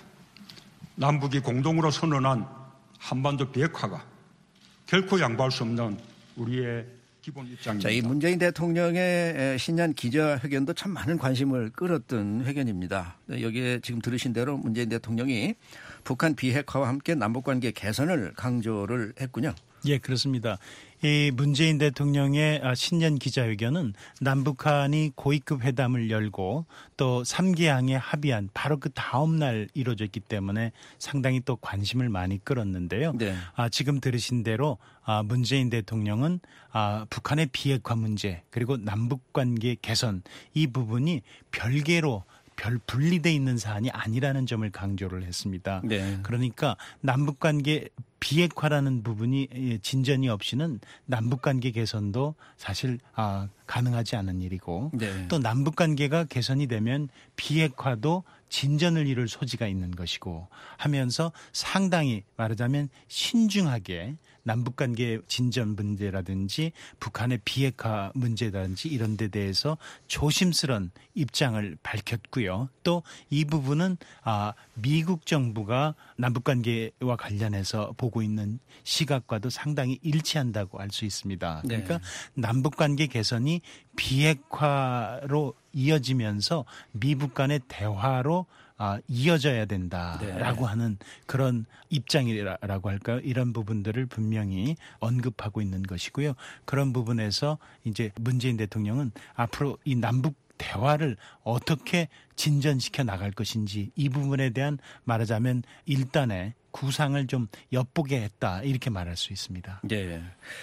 남북이 공동으로 선언한 한반도 비핵화가 결코 양보할 수 없는 우리의 기본 입장입니다. 자, 이 문재인 대통령의 신년 기자회견도 참 많은 관심을 끌었던 회견입니다. 여기에 지금 들으신 대로 문재인 대통령이 북한 비핵화와 함께 남북관계 개선을 강조를 했군요. 예, 그렇습니다. 이 문재인 대통령의 신년 기자회견은 남북한이 고위급 회담을 열고 또 3개항에 합의한 바로 그 다음 날 이루어졌기 때문에 상당히 또 관심을 많이 끌었는데요. 네. 지금 들으신 대로 문재인 대통령은 북한의 비핵화 문제 그리고 남북관계 개선 이 부분이 별개로 분리되어 있는 사안이 아니라는 점을 강조를 했습니다. 네. 그러니까 남북관계 비핵화라는 부분이 진전이 없이는 남북관계 개선도 사실 가능하지 않은 일이고 네. 또 남북관계가 개선이 되면 비핵화도 진전을 이룰 소지가 있는 것이고 하면서 상당히 말하자면 신중하게 남북관계 진전 문제라든지 북한의 비핵화 문제라든지 이런 데 대해서 조심스런 입장을 밝혔고요. 또 이 부분은 미국 정부가 남북관계와 관련해서 보고 있는 시각과도 상당히 일치한다고 알 수 있습니다. 그러니까 남북관계 개선이 비핵화로 이어지면서 미북 간의 대화로 이어져야 된다라고 하는 그런 입장이라고 할까요? 이런 부분들을 분명히 언급하고 있는 것이고요. 그런 부분에서 이제 문재인 대통령은 앞으로 이 남북 대화를 어떻게 진전시켜 나갈 것인지 이 부분에 대한 말하자면 일단의 구상을 좀 엿보게 했다 이렇게 말할 수 있습니다. 네.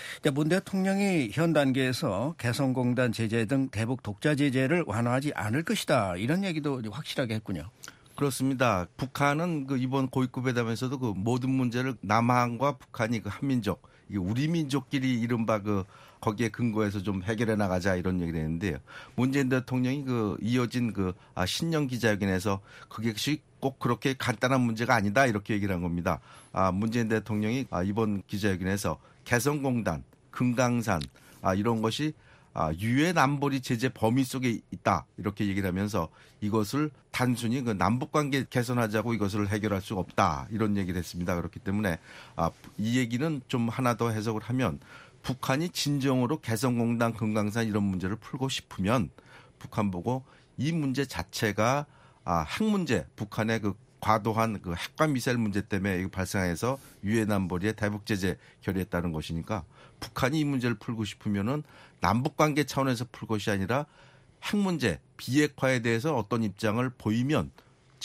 문 대통령이 현 단계에서 개성공단 제재 등 대북 독자 제재를 완화하지 않을 것이다 이런 얘기도 확실하게 했군요. 그렇습니다. 북한은 그 이번 고위급 회담에서도 그 모든 문제를 남한과 북한이 그 한민족, 우리 민족끼리 이른바 그 거기에 근거해서 좀 해결해 나가자 이런 얘기를 했는데요. 문재인 대통령이 그 이어진 그 신년 기자회견에서 그것이 꼭 그렇게 간단한 문제가 아니다 이렇게 얘기를 한 겁니다. 문재인 대통령이 이번 기자회견에서 개성공단, 금강산 이런 것이 유엔 안보리 제재 범위 속에 있다 이렇게 얘기를 하면서 이것을 단순히 그 남북관계 개선하자고 이것을 해결할 수가 없다 이런 얘기를 했습니다. 그렇기 때문에 이 얘기는 좀 하나 더 해석을 하면 북한이 진정으로 개성공단, 금강산 이런 문제를 풀고 싶으면 북한 보고 이 문제 자체가 핵 문제, 북한의 그 과도한 그 핵과 미사일 문제 때문에 발생해서 유엔 안보리에 대북 제재 결의했다는 것이니까 북한이 이 문제를 풀고 싶으면은 남북 관계 차원에서 풀 것이 아니라 핵 문제, 비핵화에 대해서 어떤 입장을 보이면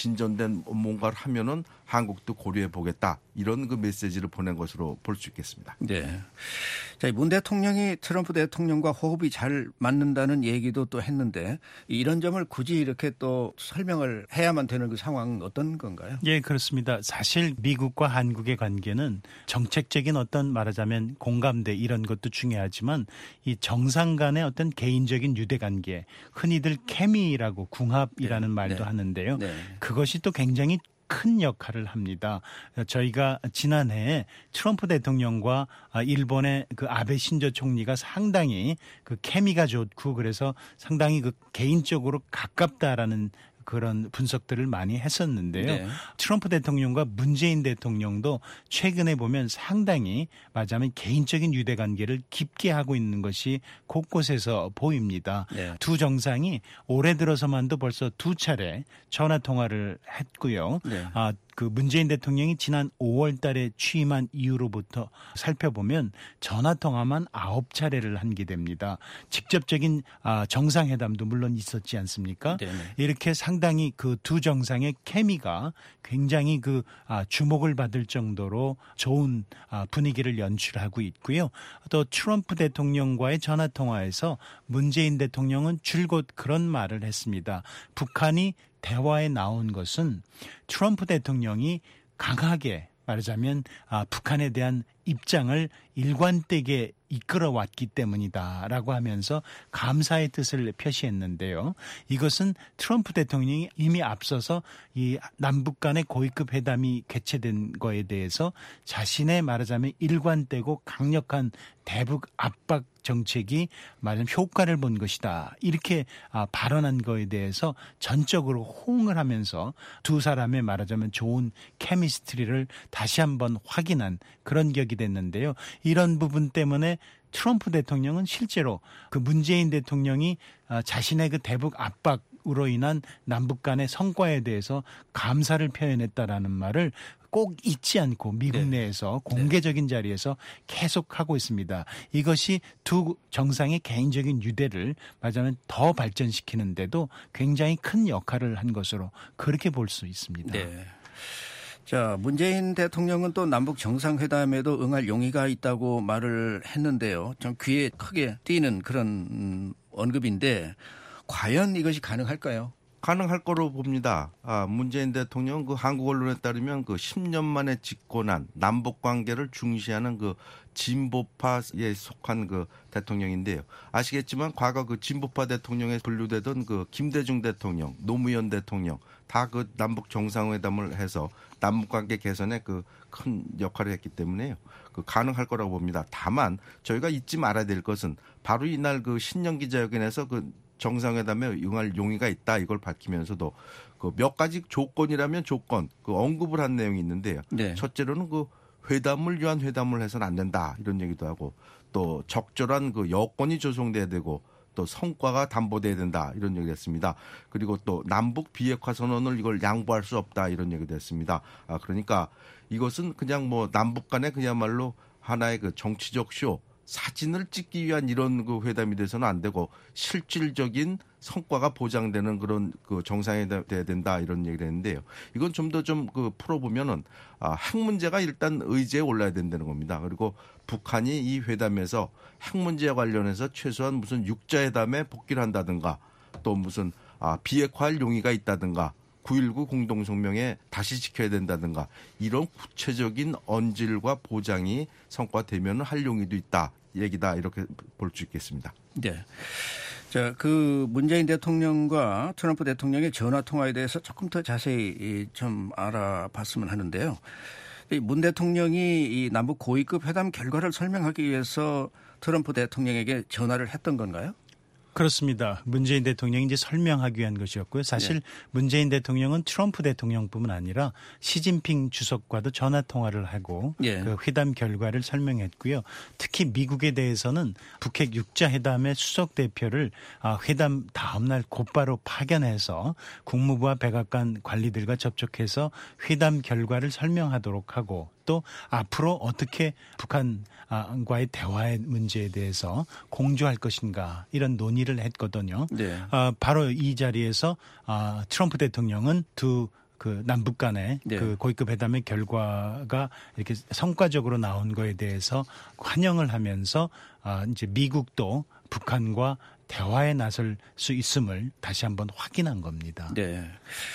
진전된 뭔가를 하면은 한국도 고려해 보겠다. 이런 그 메시지를 보낸 것으로 볼 수 있겠습니다. 네. 자, 문 대통령이 트럼프 대통령과 호흡이 잘 맞는다는 얘기도 또 했는데 이런 점을 굳이 이렇게 또 설명을 해야만 되는 그 상황은 어떤 건가요? 예, 그렇습니다. 사실 미국과 한국의 관계는 정책적인 어떤 말하자면 공감대 이런 것도 중요하지만 이 정상 간의 어떤 개인적인 유대 관계, 흔히들 케미라고 궁합이라는 말도 하는데요. 그것이 또 굉장히 큰 역할을 합니다. 저희가 지난해 트럼프 대통령과 일본의 그 아베 신조 총리가 상당히 그 케미가 좋고 그래서 상당히 그 개인적으로 가깝다라는 그런 분석들을 많이 했었는데요. 트럼프 대통령과 문재인 대통령도 최근에 보면 상당히 말하자면 개인적인 유대관계를 깊게 하고 있는 것이 곳곳에서 보입니다. 두 정상이 올해 들어서만도 벌써 2차례 전화 통화를 했고요. 그 문재인 대통령이 지난 5월 달에 취임한 이후로부터 살펴보면 전화 통화만 9차례를 한 게 됩니다. 직접적인 정상회담도 물론 있었지 않습니까? 이렇게 상당히 그 두 정상의 케미가 굉장히 그 주목을 받을 정도로 좋은 분위기를 연출하고 있고요. 또 트럼프 대통령과의 전화 통화에서 문재인 대통령은 줄곧 그런 말을 했습니다. 북한이 대화에 나온 것은 트럼프 대통령이 강하게 말하자면 북한에 대한 입장을 일관되게 이끌어왔기 때문이다라고 하면서 감사의 뜻을 표시했는데요. 이것은 트럼프 대통령이 이미 앞서서 이 남북 간의 고위급 회담이 개최된 거에 대해서 자신의 말하자면 일관되고 강력한 대북 압박 정책이 말하자면 효과를 본 것이다. 이렇게 발언한 거에 대해서 전적으로 호응을 하면서 두 사람의 말하자면 좋은 케미스트리를 다시 한번 확인한 그런 격이 됐는데요. 이런 부분 때문에 트럼프 대통령은 실제로 그 문재인 대통령이 자신의 그 대북 압박으로 인한 남북 간의 성과에 대해서 감사를 표현했다라는 말을 꼭 잊지 않고 미국 내에서 공개적인 자리에서 계속하고 있습니다. 이것이 두 정상의 개인적인 유대를 말하자면 더 발전시키는데도 굉장히 큰 역할을 한 것으로 그렇게 볼 수 있습니다. 자, 문재인 대통령은 또 남북 정상회담에도 응할 용의가 있다고 말을 했는데요. 좀 귀에 크게 띄는 그런 언급인데 과연 이것이 가능할까요? 가능할 거로 봅니다. 문재인 대통령 그 한국 언론에 따르면 그 10년 만에 집권한 남북 관계를 중시하는 그 진보파에 속한 그 대통령인데요. 아시겠지만 과거 그 진보파 대통령에 분류되던 그 김대중 대통령, 노무현 대통령, 다 그 남북 정상회담을 해서 남북 관계 개선에 그 큰 역할을 했기 때문에요. 그 가능할 거라고 봅니다. 다만 저희가 잊지 말아야 될 것은 바로 이날 그 신년 기자회견에서 그 정상회담에 응할 용의가 있다 이걸 밝히면서도 그 몇 가지 조건이라면 조건 그 언급을 한 내용이 있는데요. 네. 첫째로는 그 회담을 위한 회담을 해서는 안 된다 이런 얘기도 하고 또 적절한 그 여건이 조성돼야 되고 또 성과가 담보돼야 된다 이런 얘기를 했습니다. 그리고 또 남북 비핵화 선언을 이걸 양보할 수 없다 이런 얘기도 했습니다. 그러니까 이것은 그냥 뭐 남북 간에 그야말로 하나의 그 정치적 쇼 사진을 찍기 위한 이런 그 회담이 돼서는 안 되고 실질적인 성과가 보장되는 그런 그 정상회담이 돼야 된다 이런 얘기를 했는데요. 이건 좀 더 좀 그 풀어보면은 핵 문제가 일단 의제에 올라야 된다는 겁니다. 그리고 북한이 이 회담에서 핵 문제와 관련해서 최소한 무슨 육자회담에 복귀를 한다든가 또 무슨 비핵화할 용의가 있다든가 9.19 공동성명에 다시 지켜야 된다든가 이런 구체적인 언질과 보장이 성과되면 할 용의도 있다 얘기다 이렇게 볼 수 있겠습니다. 네. 자, 그 문재인 대통령과 트럼프 대통령의 전화 통화에 대해서 조금 더 자세히 좀 알아봤으면 하는데요. 문 대통령이 이 남북 고위급 회담 결과를 설명하기 위해서 트럼프 대통령에게 전화를 했던 건가요? 그렇습니다. 문재인 대통령이 이제 설명하기 위한 것이었고요. 사실 네. 문재인 대통령은 트럼프 대통령뿐만 아니라 시진핑 주석과도 전화 통화를 하고 네. 그 회담 결과를 설명했고요. 특히 미국에 대해서는 북핵 6자 회담의 수석 대표를 회담 다음 날 곧바로 파견해서 국무부와 백악관 관리들과 접촉해서 회담 결과를 설명하도록 하고 또 앞으로 어떻게 북한과의 대화의 문제에 대해서 공조할 것인가 이런 논의를 했거든요. 네. 바로 이 자리에서 트럼프 대통령은 그 남북 간의 네. 그 고위급 회담의 결과가 이렇게 성과적으로 나온 거에 대해서 환영을 하면서 이제 미국도 북한과 대화에 나설 수 있음을 다시 한번 확인한 겁니다. 네.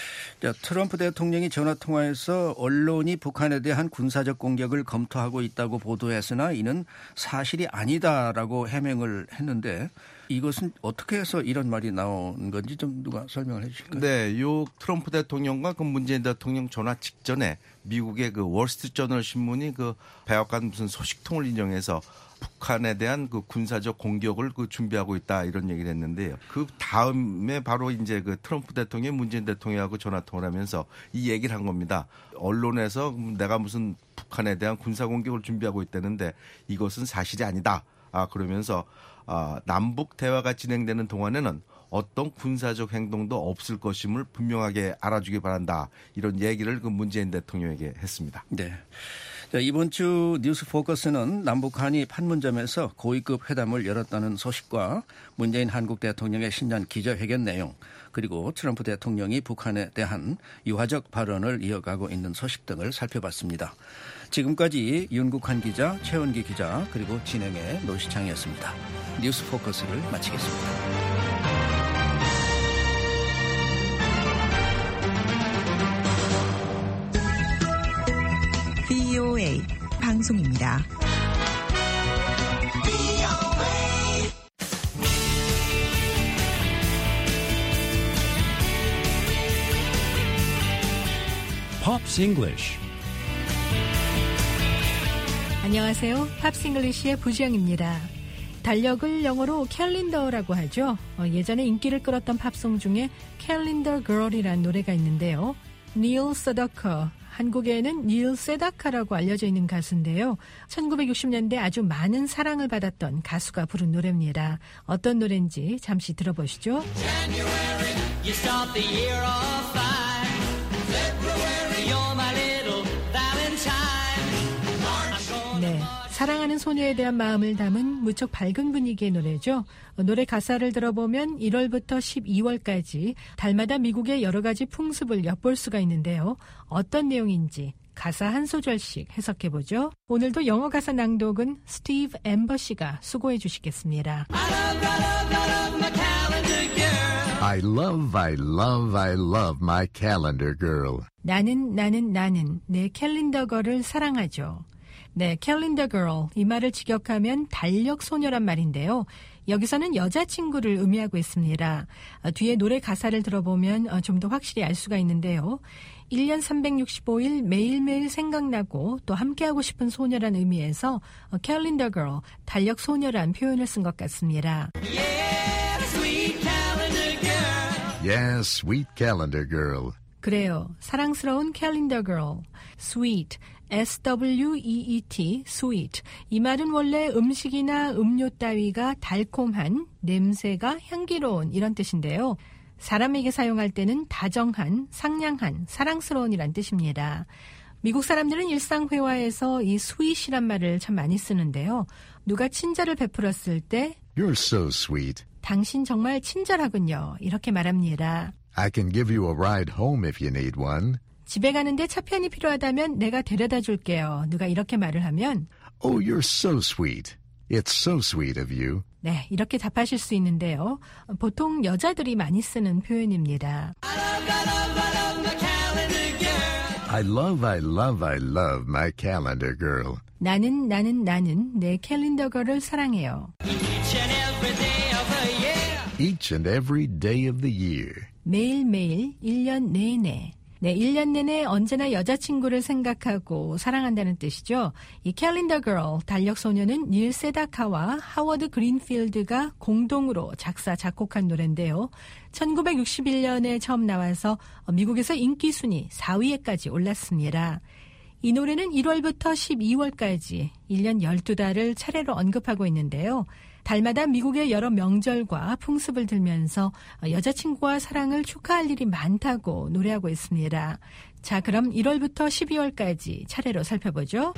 트럼프 대통령이 전화통화에서 언론이 북한에 대한 군사적 공격을 검토하고 있다고 보도했으나 이는 사실이 아니다라고 해명을 했는데 이것은 어떻게 해서 이런 말이 나온 건지 좀 누가 설명을 해 주실까요? 네, 요 트럼프 대통령과 그 문재인 대통령 전화 직전에 미국의 그 월스트리트저널 신문이 그 백악관 무슨 소식통을 인용해서 북한에 대한 그 군사적 공격을 그 준비하고 있다 이런 얘기를 했는데요. 그 다음에 바로 이제 그 트럼프 대통령이 문재인 대통령하고 전화 통화를 하면서 이 얘기를 한 겁니다. 언론에서 내가 무슨 북한에 대한 군사 공격을 준비하고 있다는데 이것은 사실이 아니다. 그러면서 남북 대화가 진행되는 동안에는 어떤 군사적 행동도 없을 것임을 분명하게 알아주기 바란다. 이런 얘기를 그 문재인 대통령에게 했습니다. 네. 자, 이번 주 뉴스 포커스는 남북한이 판문점에서 고위급 회담을 열었다는 소식과 문재인 한국 대통령의 신년 기자회견 내용 그리고 트럼프 대통령이 북한에 대한 유화적 발언을 이어가고 있는 소식 등을 살펴봤습니다. 지금까지 윤국한 기자, 최원기 기자 그리고 진행의 노시창이었습니다. 뉴스 포커스를 마치겠습니다. VOA 방송입니다. Pops English. 안녕하세요. 팝스 잉글리시의 부지영입니다. 달력을 영어로 캘린더라고 하죠. 예전에 인기를 끌었던 팝송 중에 캘린더 걸이라는 노래가 있는데요. 닐 세다카, 한국에는 닐 세다카라고 알려져 있는 가수인데요. 1960년대 아주 많은 사랑을 받았던 가수가 부른 노래입니다. 어떤 노래인지 잠시 들어보시죠. January, you start the year off fine. February, you're my little Valentine. March, 네, 사랑하는 소녀에 대한 마음을 담은 무척 밝은 분위기의 노래죠. 노래 가사를 들어보면 1월부터 12월까지 달마다 미국의 여러 가지 풍습을 엿볼 수가 있는데요. 어떤 내용인지 가사 한 소절씩 해석해보죠. 오늘도 영어 가사 낭독은 스티브 엠버 씨가 수고해 주시겠습니다. I love my calendar girl. 나는 내 캘린더 걸을 사랑하죠. 네, calendar girl. 이 말을 직역하면 달력 소녀란 말인데요. 여기서는 여자친구를 의미하고 있습니다. 뒤에 노래 가사를 들어보면 좀 더 확실히 알 수가 있는데요. 1년 365일 매일매일 생각나고 또 함께하고 싶은 소녀란 의미에서 calendar girl, 달력 소녀란 표현을 쓴 것 같습니다. Yes, sweet calendar girl. 그래요. 사랑스러운 calendar girl. sweet, S-W-E-E-T, sweet. 이 말은 원래 음식이나 음료 따위가 달콤한, 냄새가 향기로운 이런 뜻인데요. 사람에게 사용할 때는 다정한, 상냥한, 사랑스러운이란 뜻입니다. 미국 사람들은 일상 회화에서 이 sweet이란 말을 참 많이 쓰는데요. 누가 친절을 베풀었을 때 You're so sweet. 당신 정말 친절하군요. 이렇게 말합니다. I can give you a ride home if you need one. 집에 가는데 차편이 필요하다면 내가 데려다 줄게요. 누가 이렇게 말을 하면 Oh, you're so sweet. It's so sweet of you. 네, 이렇게 답하실 수 있는데요. 보통 여자들이 많이 쓰는 표현입니다. I love my calendar girl. 나는 내 캘린더 걸을 사랑해요. Each and every day of the year. 매일매일 1년 내내. 네, 1년 내내 언제나 여자친구를 생각하고 사랑한다는 뜻이죠. 이 캘린더 걸, 달력 소녀는 닐 세다카와 하워드 그린필드가 공동으로 작사, 작곡한 노래인데요. 1961년에 처음 나와서 미국에서 인기 순위 4위에까지 올랐습니다. 이 노래는 1월부터 12월까지 1년 12달을 차례로 언급하고 있는데요. 달마다 미국의 여러 명절과 풍습을 들면서 여자친구와 사랑을 축하할 일이 많다고 노래하고 있습니다. 자, 그럼 1월부터 12월까지 차례로 살펴보죠.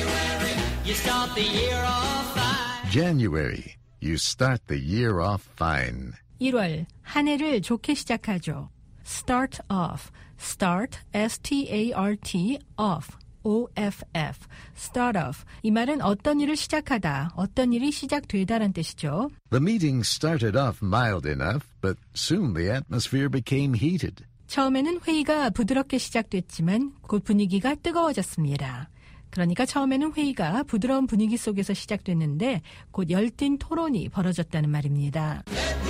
January, you start the year off fine. 1월, 한 해를 좋게 시작하죠. Start off, start, S-T-A-R-T, off. OFF, start off. 이 말은 어떤 일을 시작하다, 어떤 일이 시작되다란 뜻이죠. The meeting started off mild enough, but soon the atmosphere became heated. 처음에는 회의가 부드럽게 시작됐지만 곧 분위기가 뜨거워졌습니다. 그러니까 처음에는 회의가 부드러운 분위기 속에서 시작됐는데 곧 열띤 토론이 벌어졌다는 말입니다.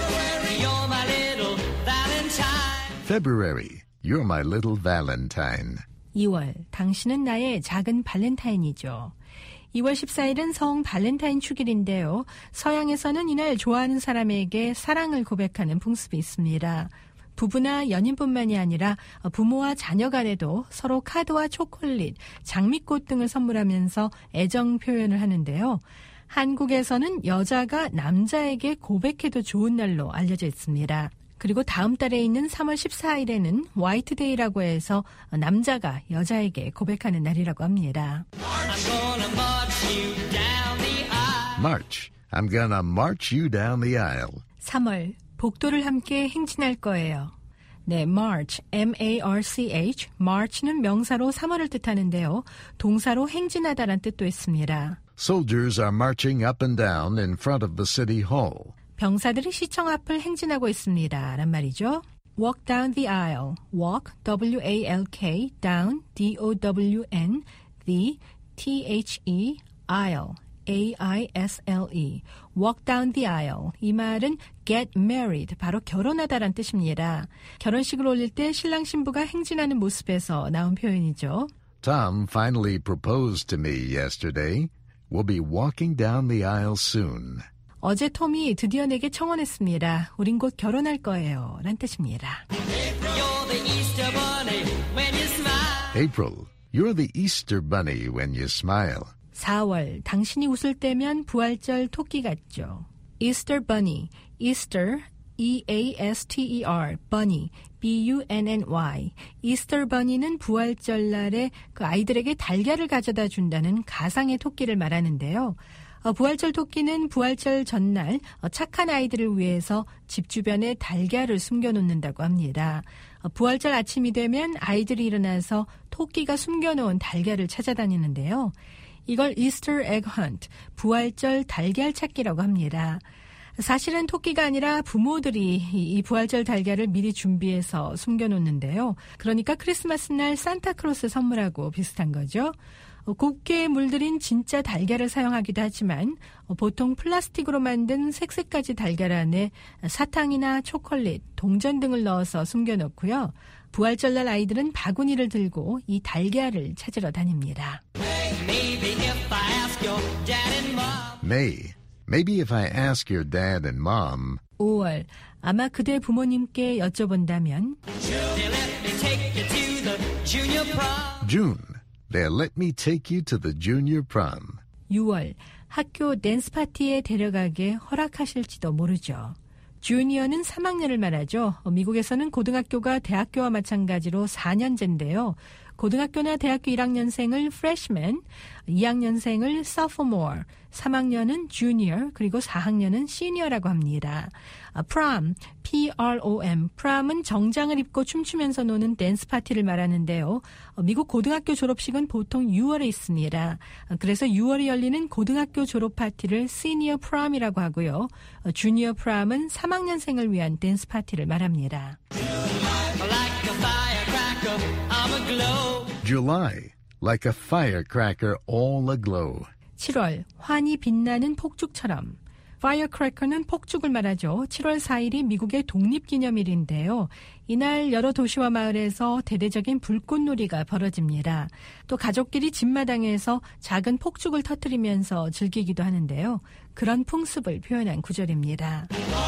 February, you're my little Valentine. 2월, 당신은 나의 작은 발렌타인이죠. 2월 14일은 성 발렌타인 축일인데요. 서양에서는 이날 좋아하는 사람에게 사랑을 고백하는 풍습이 있습니다. 부부나 연인뿐만이 아니라 부모와 자녀 간에도 서로 카드와 초콜릿, 장미꽃 등을 선물하면서 애정 표현을 하는데요. 한국에서는 여자가 남자에게 고백해도 좋은 날로 알려져 있습니다. 그리고 다음 달에 있는 3월 14일에는 화이트데이라고 해서 남자가 여자에게 고백하는 날이라고 합니다. March, I'm gonna march you down the aisle. 3월, 복도를 함께 행진할 거예요. 네, march, M-A-R-C-H, march는 명사로 3월을 뜻하는데요. 동사로 행진하다란 뜻도 있습니다. Soldiers are marching up and down in front of the city hall. 병사들이 시청 앞을 행진하고 있습니다. 란 말이죠. Walk down the aisle. Walk, W-A-L-K, down, D-O-W-N, the, T-H-E, aisle, A-I-S-L-E. Walk down the aisle. 이 말은 get married, 바로 결혼하다란 뜻입니다. 결혼식을 올릴 때 신랑 신부가 행진하는 모습에서 나온 표현이죠. Tom finally proposed to me yesterday. We'll be walking down the aisle soon. 어제 톰이 드디어 내게 청혼했습니다. 우린 곧 결혼할 거예요. 란 뜻입니다. April, you're the Easter bunny when you smile. 4월, 당신이 웃을 때면 부활절 토끼 같죠. Easter bunny, Easter, E-A-S-T-E-R, bunny, B-U-N-N-Y. Easter bunny는 부활절 날에 그 아이들에게 달걀을 가져다 준다는 가상의 토끼를 말하는데요. 부활절 토끼는 부활절 전날 착한 아이들을 위해서 집 주변에 달걀을 숨겨놓는다고 합니다. 부활절 아침이 되면 아이들이 일어나서 토끼가 숨겨놓은 달걀을 찾아다니는데요. 이걸 Easter egg hunt, 부활절 달걀 찾기라고 합니다. 사실은 토끼가 아니라 부모들이 이 부활절 달걀을 미리 준비해서 숨겨놓는데요. 그러니까 크리스마스 날 산타크로스 선물하고 비슷한 거죠. 곱게 물들인 진짜 달걀을 사용하기도 하지만 보통 플라스틱으로 만든 색색까지 달걀 안에 사탕이나 초콜릿, 동전 등을 넣어서 숨겨놓고요. 부활절날 아이들은 바구니를 들고 이 달걀을 찾으러 다닙니다. Maybe if I ask your dad and mom. 5월, 아마 그대 부모님께 여쭤본다면. June, they'll let me take you to the junior prom. 6월, 학교 댄스 파티에 데려가게 허락하실지도 모르죠. 주니어는 3학년을 말하죠. 미국에서는 고등학교가 대학교와 마찬가지로 4년제인데요. 고등학교나 대학교 1학년생을 freshman, 2학년생을 sophomore, 3학년은 junior, 그리고 4학년은 senior라고 합니다. prom, P-R-O-M, prom은 정장을 입고 춤추면서 노는 댄스 파티를 말하는데요. 미국 고등학교 졸업식은 보통 6월에 있습니다. 그래서 6월에 열리는 고등학교 졸업 파티를 senior prom이라고 하고요. junior prom은 3학년생을 위한 댄스 파티를 말합니다. July, like a firecracker all aglow. 7월, 환히 빛나는 폭죽처럼. Firecracker는 폭죽을 말하죠. 7월 4일이 미국의 독립기념일인데요. 이날 여러 도시와 마을에서 대대적인 불꽃놀이가 벌어집니다. 또 가족끼리 집마당에서 작은 폭죽을 터뜨리면서 즐기기도 하는데요. 그런 풍습을 표현한 구절입니다.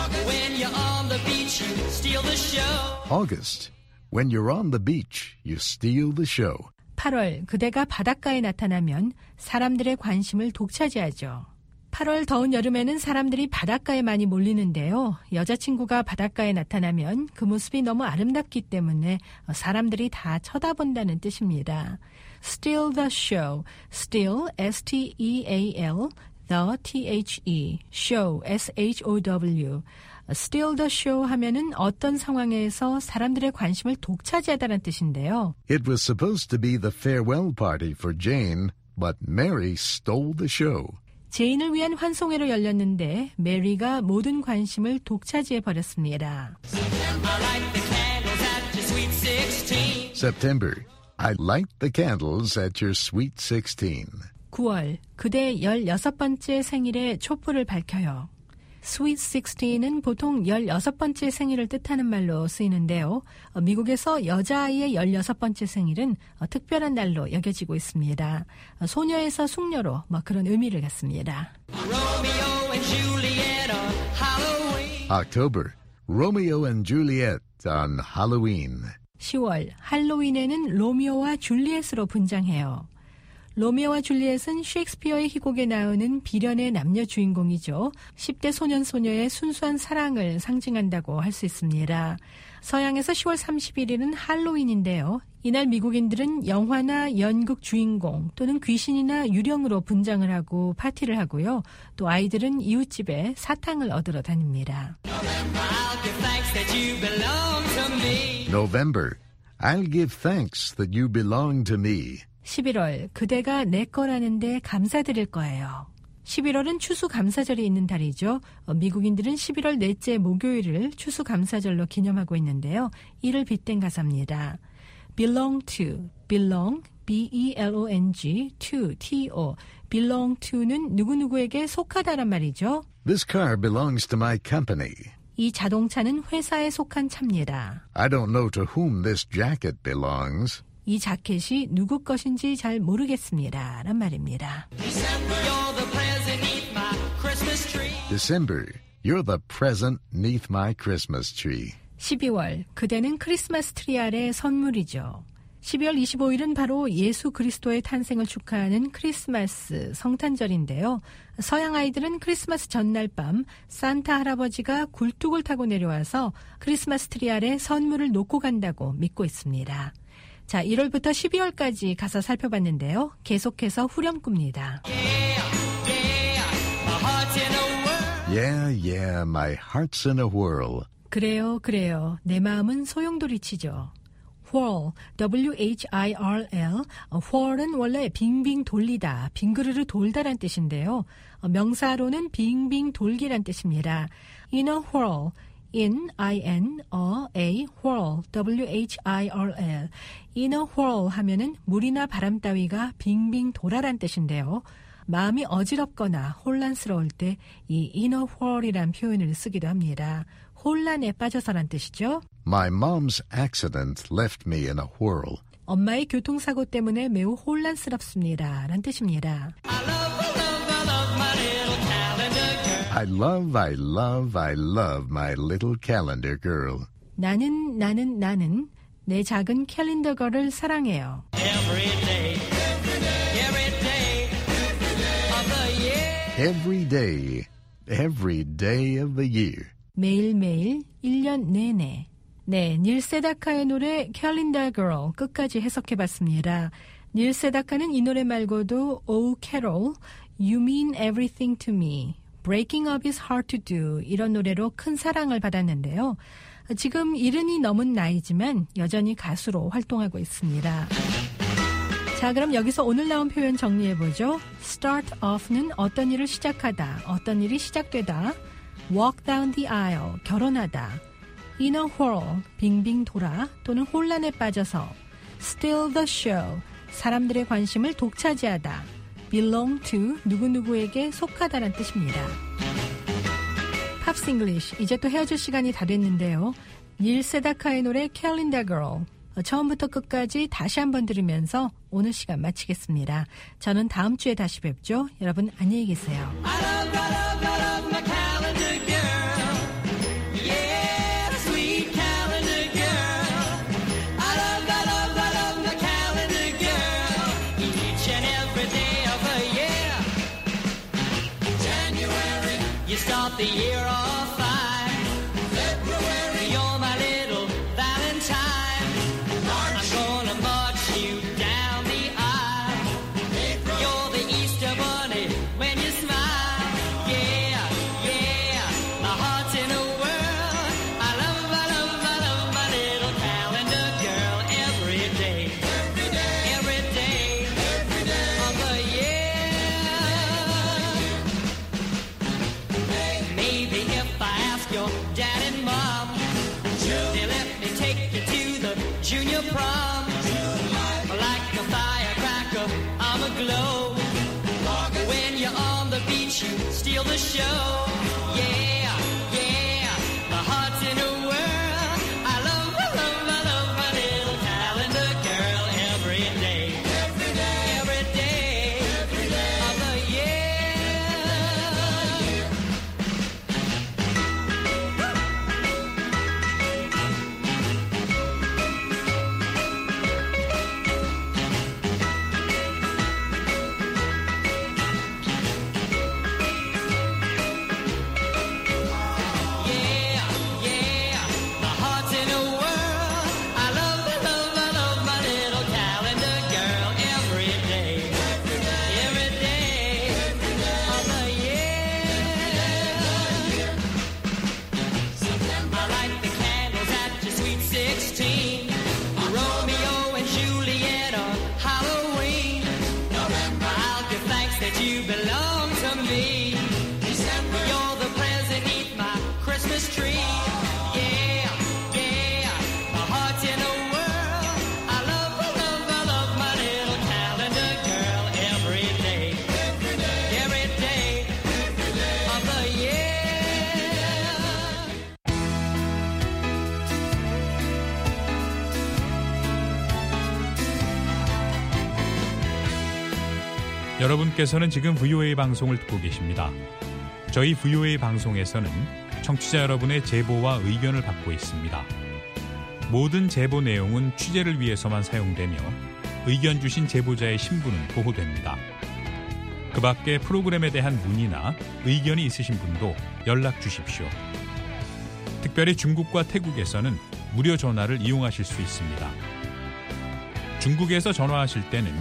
August, when you're on the beach, you steal the show. 8월, 그대가 바닷가에 나타나면 사람들의 관심을 독차지하죠. 8월 더운 여름에는 사람들이 바닷가에 많이 몰리는데요. 여자친구가 바닷가에 나타나면 그 모습이 너무 아름답기 때문에 사람들이 다 쳐다본다는 뜻입니다. Steal the show. Steal, S-T-E-A-L, the, T-H-E, show, S-H-O-W. Steal the show 하면은 어떤 상황에서 사람들의 관심을 독차지하다는 뜻인데요. It was supposed to be the farewell party for Jane, but Mary stole the show. 제인을 위한 환송회로 열렸는데 메리가 모든 관심을 독차지해버렸습니다. September, I light the candles at your sweet 16. 9월, 그대 16번째 생일에 촛불을 밝혀요. Sweet 16은 보통 16번째 생일을 뜻하는 말로 쓰이는데요. 미국에서 여자아이의 16번째 생일은 특별한 날로 여겨지고 있습니다. 소녀에서 숙녀로 그런 의미를 갖습니다. October, Romeo and Juliet on Halloween. 10월, 할로윈에는 로미오와 줄리엣으로 분장해요. 로미오와 줄리엣은 셰익스피어의 희곡에 나오는 비련의 남녀 주인공이죠. 10대 소년소녀의 순수한 사랑을 상징한다고 할 수 있습니다. 서양에서 10월 31일은 할로윈인데요. 이날 미국인들은 영화나 연극 주인공 또는 귀신이나 유령으로 분장을 하고 파티를 하고요. 또 아이들은 이웃집에 사탕을 얻으러 다닙니다. November, I'll give thanks that you belong to me. 11월, 그대가 내 거라는데 감사드릴 거예요. 11월은 추수감사절이 있는 달이죠. 미국인들은 11월 넷째 목요일을 추수감사절로 기념하고 있는데요. 이를 빗댄 가사입니다. belong to, belong, B-E-L-O-N-G, to, T-O. belong to는 누구누구에게 속하다란 말이죠. This car belongs to my company. 이 자동차는 회사에 속한 차입니다. I don't know to whom this jacket belongs. 이 자켓이 누구 것인지 잘 모르겠습니다. 란 말입니다. December, you're the present neath my Christmas tree. 12월, 그대는 크리스마스 트리 아래 선물이죠. 12월 25일은 바로 예수 그리스도의 탄생을 축하하는 크리스마스 성탄절인데요. 서양 아이들은 크리스마스 전날 밤 산타 할아버지가 굴뚝을 타고 내려와서 크리스마스 트리 아래 선물을 놓고 간다고 믿고 있습니다. 자, 1월부터 12월까지 가사 살펴봤는데요. 계속해서 후렴구입니다. Yeah, my heart's in a whirl. 그래요, 그래요. 내 마음은 소용돌이치죠. whirl, W-H-I-R-L. whirl은 원래 빙빙 돌리다, 빙그르르 돌다란 뜻인데요. 명사로는 빙빙 돌기란 뜻입니다. In a whirl. in, I-N-A, whirl, W-H-I-R-L. in a whirl 하면은 물이나 바람 따위가 빙빙 돌아란 뜻인데요. 마음이 어지럽거나 혼란스러울 때 이 in a whirl이란 표현을 쓰기도 합니다. 혼란에 빠져서란 뜻이죠. My mom's accident left me in a whirl. 엄마의 교통사고 때문에 매우 혼란스럽습니다. 라는 뜻입니다. I love my little calendar girl. 나는 내 작은 캘린더 걸을 사랑해요. Every day of the year. 매일매일 1년 내내. 네, 닐 세다카의 노래 캘린더 걸 끝까지 해석해봤습니다. 닐 세다카는 이 노래 말고도 Oh Carol, You Mean Everything to Me, Breaking Up is Hard to Do 이런 노래로 큰 사랑을 받았는데요. 지금 70이 넘은 나이지만 여전히 가수로 활동하고 있습니다. 자, 그럼 여기서 오늘 나온 표현 정리해보죠. Start off는 어떤 일을 시작하다, 어떤 일이 시작되다. Walk down the aisle, 결혼하다. In a whirl, 빙빙 돌아 또는 혼란에 빠져서. Steal the show, 사람들의 관심을 독차지하다. Belong to, 누구누구에게 속하다는 뜻입니다. 팝스 잉글리쉬, 이제 또 헤어질 시간이 다 됐는데요. 닐 세다카의 노래 캘린더 걸. 처음부터 끝까지 다시 한번 들으면서 오늘 시간 마치겠습니다. 저는 다음 주에 다시 뵙죠. 여러분 안녕히 계세요. Start the year off fine. February, you're my little Valentine. March, I'm gonna march you down the aisle. April, you're the Easter bunny when you smile. Yeah, yeah, my heart's in a whirl. I love my little calendar girl. Every day, every day of the year. Maybe if I ask your dad and mom, they'll let me take you to the junior prom. Like a firecracker, I'm aglow. When you're on the beach, you steal the show. Yeah, yeah, my heart's in a whirl. I love my little calendar girl. Every day of the year. You belong to me. December, you're the present beneath my Christmas tree. Yeah, yeah, my heart's in a whirl. I love my little calendar girl. Every day of the year. 여러분께서는 지금 VOA 방송을 듣고 계십니다. 저희 VOA 방송에서는 청취자 여러분의 제보와 의견을 받고 있습니다. 모든 제보 내용은 취재를 위해서만 사용되며 의견 주신 제보자의 신분은 보호됩니다. 그 밖에 프로그램에 대한 문의나 의견이 있으신 분도 연락 주십시오. 특별히 중국과 태국에서는 무료 전화를 이용하실 수 있습니다. 중국에서 전화하실 때는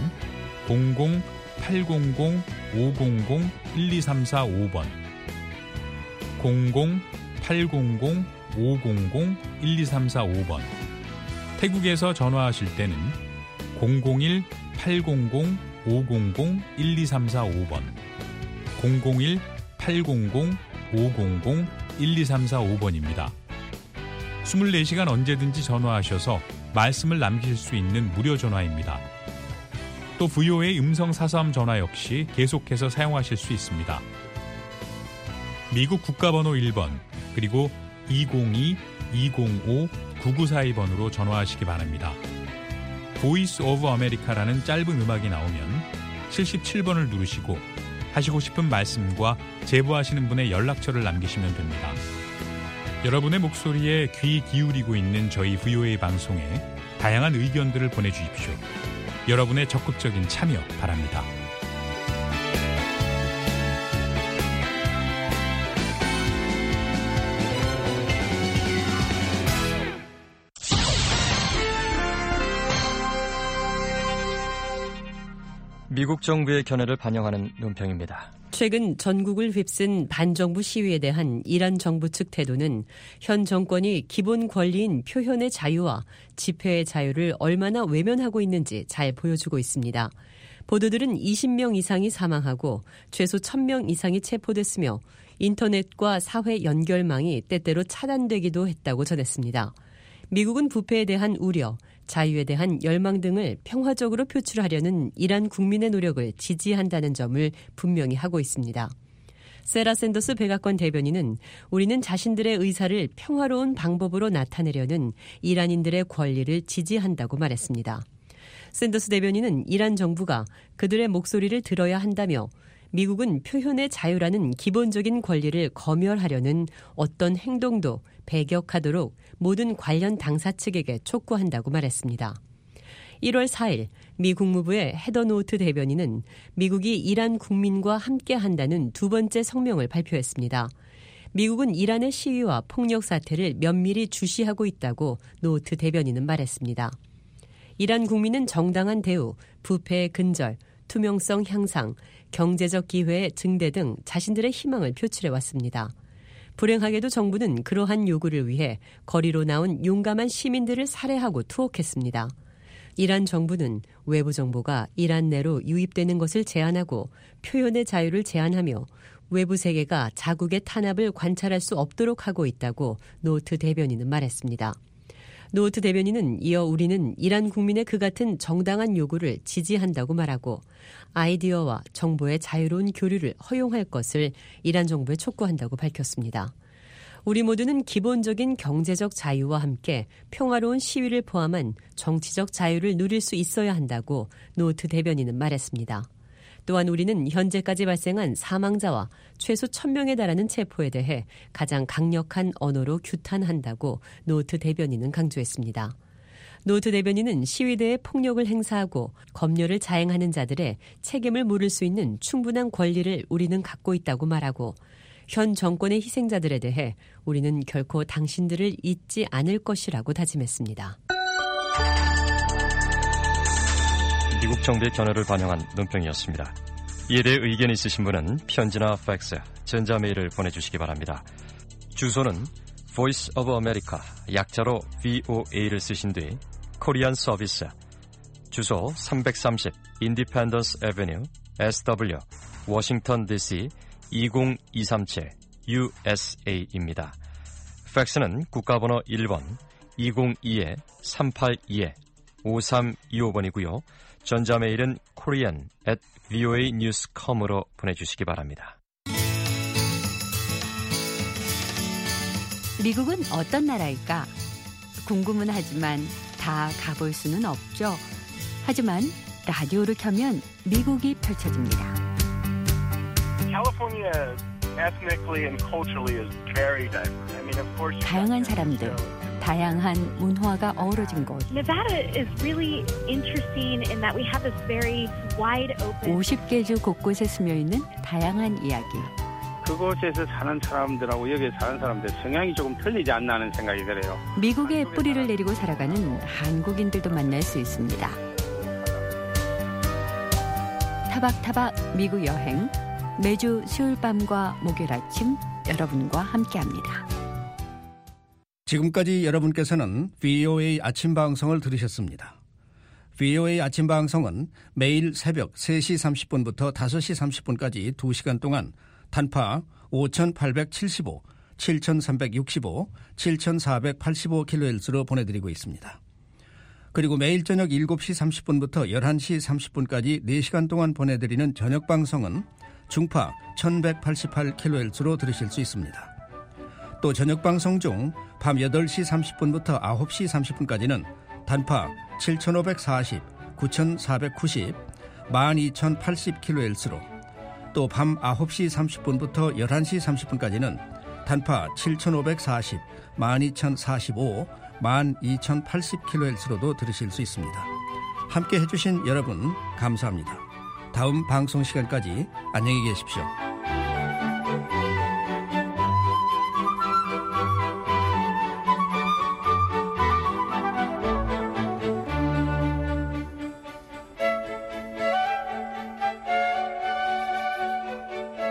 00-800-500-1234-5번 00-800-500-1234-5번 태국에서 전화하실 때는 001-800-500-1234-5번 001-800-500-1234-5번입니다. 24시간 언제든지 전화하셔서 말씀을 남기실 수 있는 무료 전화입니다. 또 VOA 음성 사서함 전화 역시 계속해서 사용하실 수 있습니다. 미국 국가번호 1번 그리고 202-205-9942번으로 전화하시기 바랍니다. 보이스 오브 아메리카라는 짧은 음악이 나오면 77번을 누르시고 하시고 싶은 말씀과 제보하시는 분의 연락처를 남기시면 됩니다. 여러분의 목소리에 귀 기울이고 있는 저희 VOA 방송에 다양한 의견들을 보내주십시오. 여러분의 적극적인 참여 바랍니다. 미국 정부의 견해를 반영하는 논평입니다. 최근 전국을 휩쓴 반정부 시위에 대한 이란 정부 측 태도는 현 정권이 기본 권리인 표현의 자유와 집회의 자유를 얼마나 외면하고 있는지 잘 보여주고 있습니다. 보도들은 20명 이상이 사망하고 최소 1000명 이상이 체포됐으며 인터넷과 사회 연결망이 때때로 차단되기도 했다고 전했습니다. 미국은 부패에 대한 우려, 자유에 대한 열망 등을 평화적으로 표출하려는 이란 국민의 노력을 지지한다는 점을 분명히 하고 있습니다. 세라 샌더스 백악관 대변인은 우리는 자신들의 의사를 평화로운 방법으로 나타내려는 이란인들의 권리를 지지한다고 말했습니다. 샌더스 대변인은 이란 정부가 그들의 목소리를 들어야 한다며 미국은 표현의 자유라는 기본적인 권리를 검열하려는 어떤 행동도 배격하도록 모든 관련 당사 측에게 촉구한다고 말했습니다. 1월 4일 미 국무부의 헤더 노트 대변인은 미국이 이란 국민과 함께한다는 두 번째 성명을 발표했습니다. 미국은 이란의 시위와 폭력 사태를 면밀히 주시하고 있다고 노트 대변인은 말했습니다. 이란 국민은 정당한 대우, 부패의 근절, 투명성 향상, 경제적 기회의 증대 등 자신들의 희망을 표출해왔습니다. 불행하게도 정부는 그러한 요구를 위해 거리로 나온 용감한 시민들을 살해하고 투옥했습니다. 이란 정부는 외부 정보가 이란 내로 유입되는 것을 제한하고 표현의 자유를 제한하며 외부 세계가 자국의 탄압을 관찰할 수 없도록 하고 있다고 노트 대변인은 말했습니다. 노트 대변인은 이어 우리는 이란 국민의 그 같은 정당한 요구를 지지한다고 말하고 아이디어와 정보의 자유로운 교류를 허용할 것을 이란 정부에 촉구한다고 밝혔습니다. 우리 모두는 기본적인 경제적 자유와 함께 평화로운 시위를 포함한 정치적 자유를 누릴 수 있어야 한다고 노트 대변인은 말했습니다. 또한 우리는 현재까지 발생한 사망자와 최소 1000명에 달하는 체포에 대해 가장 강력한 언어로 규탄한다고 노트 대변인은 강조했습니다. 노트 대변인은 시위대에 폭력을 행사하고 검열을 자행하는 자들의 책임을 물을 수 있는 충분한 권리를 우리는 갖고 있다고 말하고 현 정권의 희생자들에 대해 우리는 결코 당신들을 잊지 않을 것이라고 다짐했습니다. 미국 정부의 견해를 반영한 논평이었습니다. 이에 대해 의견 있으신 분은 편지나 팩스, 전자메일을 보내주시기 바랍니다. 주소는 Voice of America, 약자로 VOA를 쓰신 뒤 코리안 서비스, 주소 330 Independence Avenue, SW, 워싱턴 DC 20237 USA입니다. 팩스는 국가번호 1번 202-382-5325번이고요. 전자메일은 korean@voanews.com으로 보내주시기 바랍니다. 미국은 어떤 나라일까? 궁금은 하지만 다 가볼 수는 없죠. 하지만 라디오를 켜면 미국이 펼쳐집니다. 다양한 사람들, 다양한 문화가 어우러진 곳. Nevada is really interesting in that we have this very wide open. 50개 주 곳곳에 스며있는 다양한 이야기. 그곳에서 사는 사람들하고 여기 사는 사람들 성향이 조금 틀리지 않나 하는 생각이 들어요. 미국에 뿌리를 내리고 살아가는 한국인들도 만날 수 있습니다. 타박타박 미국 여행, 매주 수요일 밤과 목요일 아침 여러분과 함께합니다. 지금까지 여러분께서는 VOA 아침 방송을 들으셨습니다. VOA 아침 방송은 매일 새벽 3시 30분부터 5시 30분까지 2시간 동안 단파 5875, 7,365, 7,485kHz로 보내드리고 있습니다. 그리고 매일 저녁 7시 30분부터 11시 30분까지 4시간 동안 보내드리는 저녁 방송은 중파 1188kHz로 들으실 수 있습니다. 또 저녁 방송 중 밤 8시 30분부터 9시 30분까지는 단파 7540, 9490, 12080kHz로 또 밤 9시 30분부터 11시 30분까지는 단파 7540, 12045, 12080kHz로도 들으실 수 있습니다. 함께 해주신 여러분 감사합니다. 다음 방송 시간까지 안녕히 계십시오.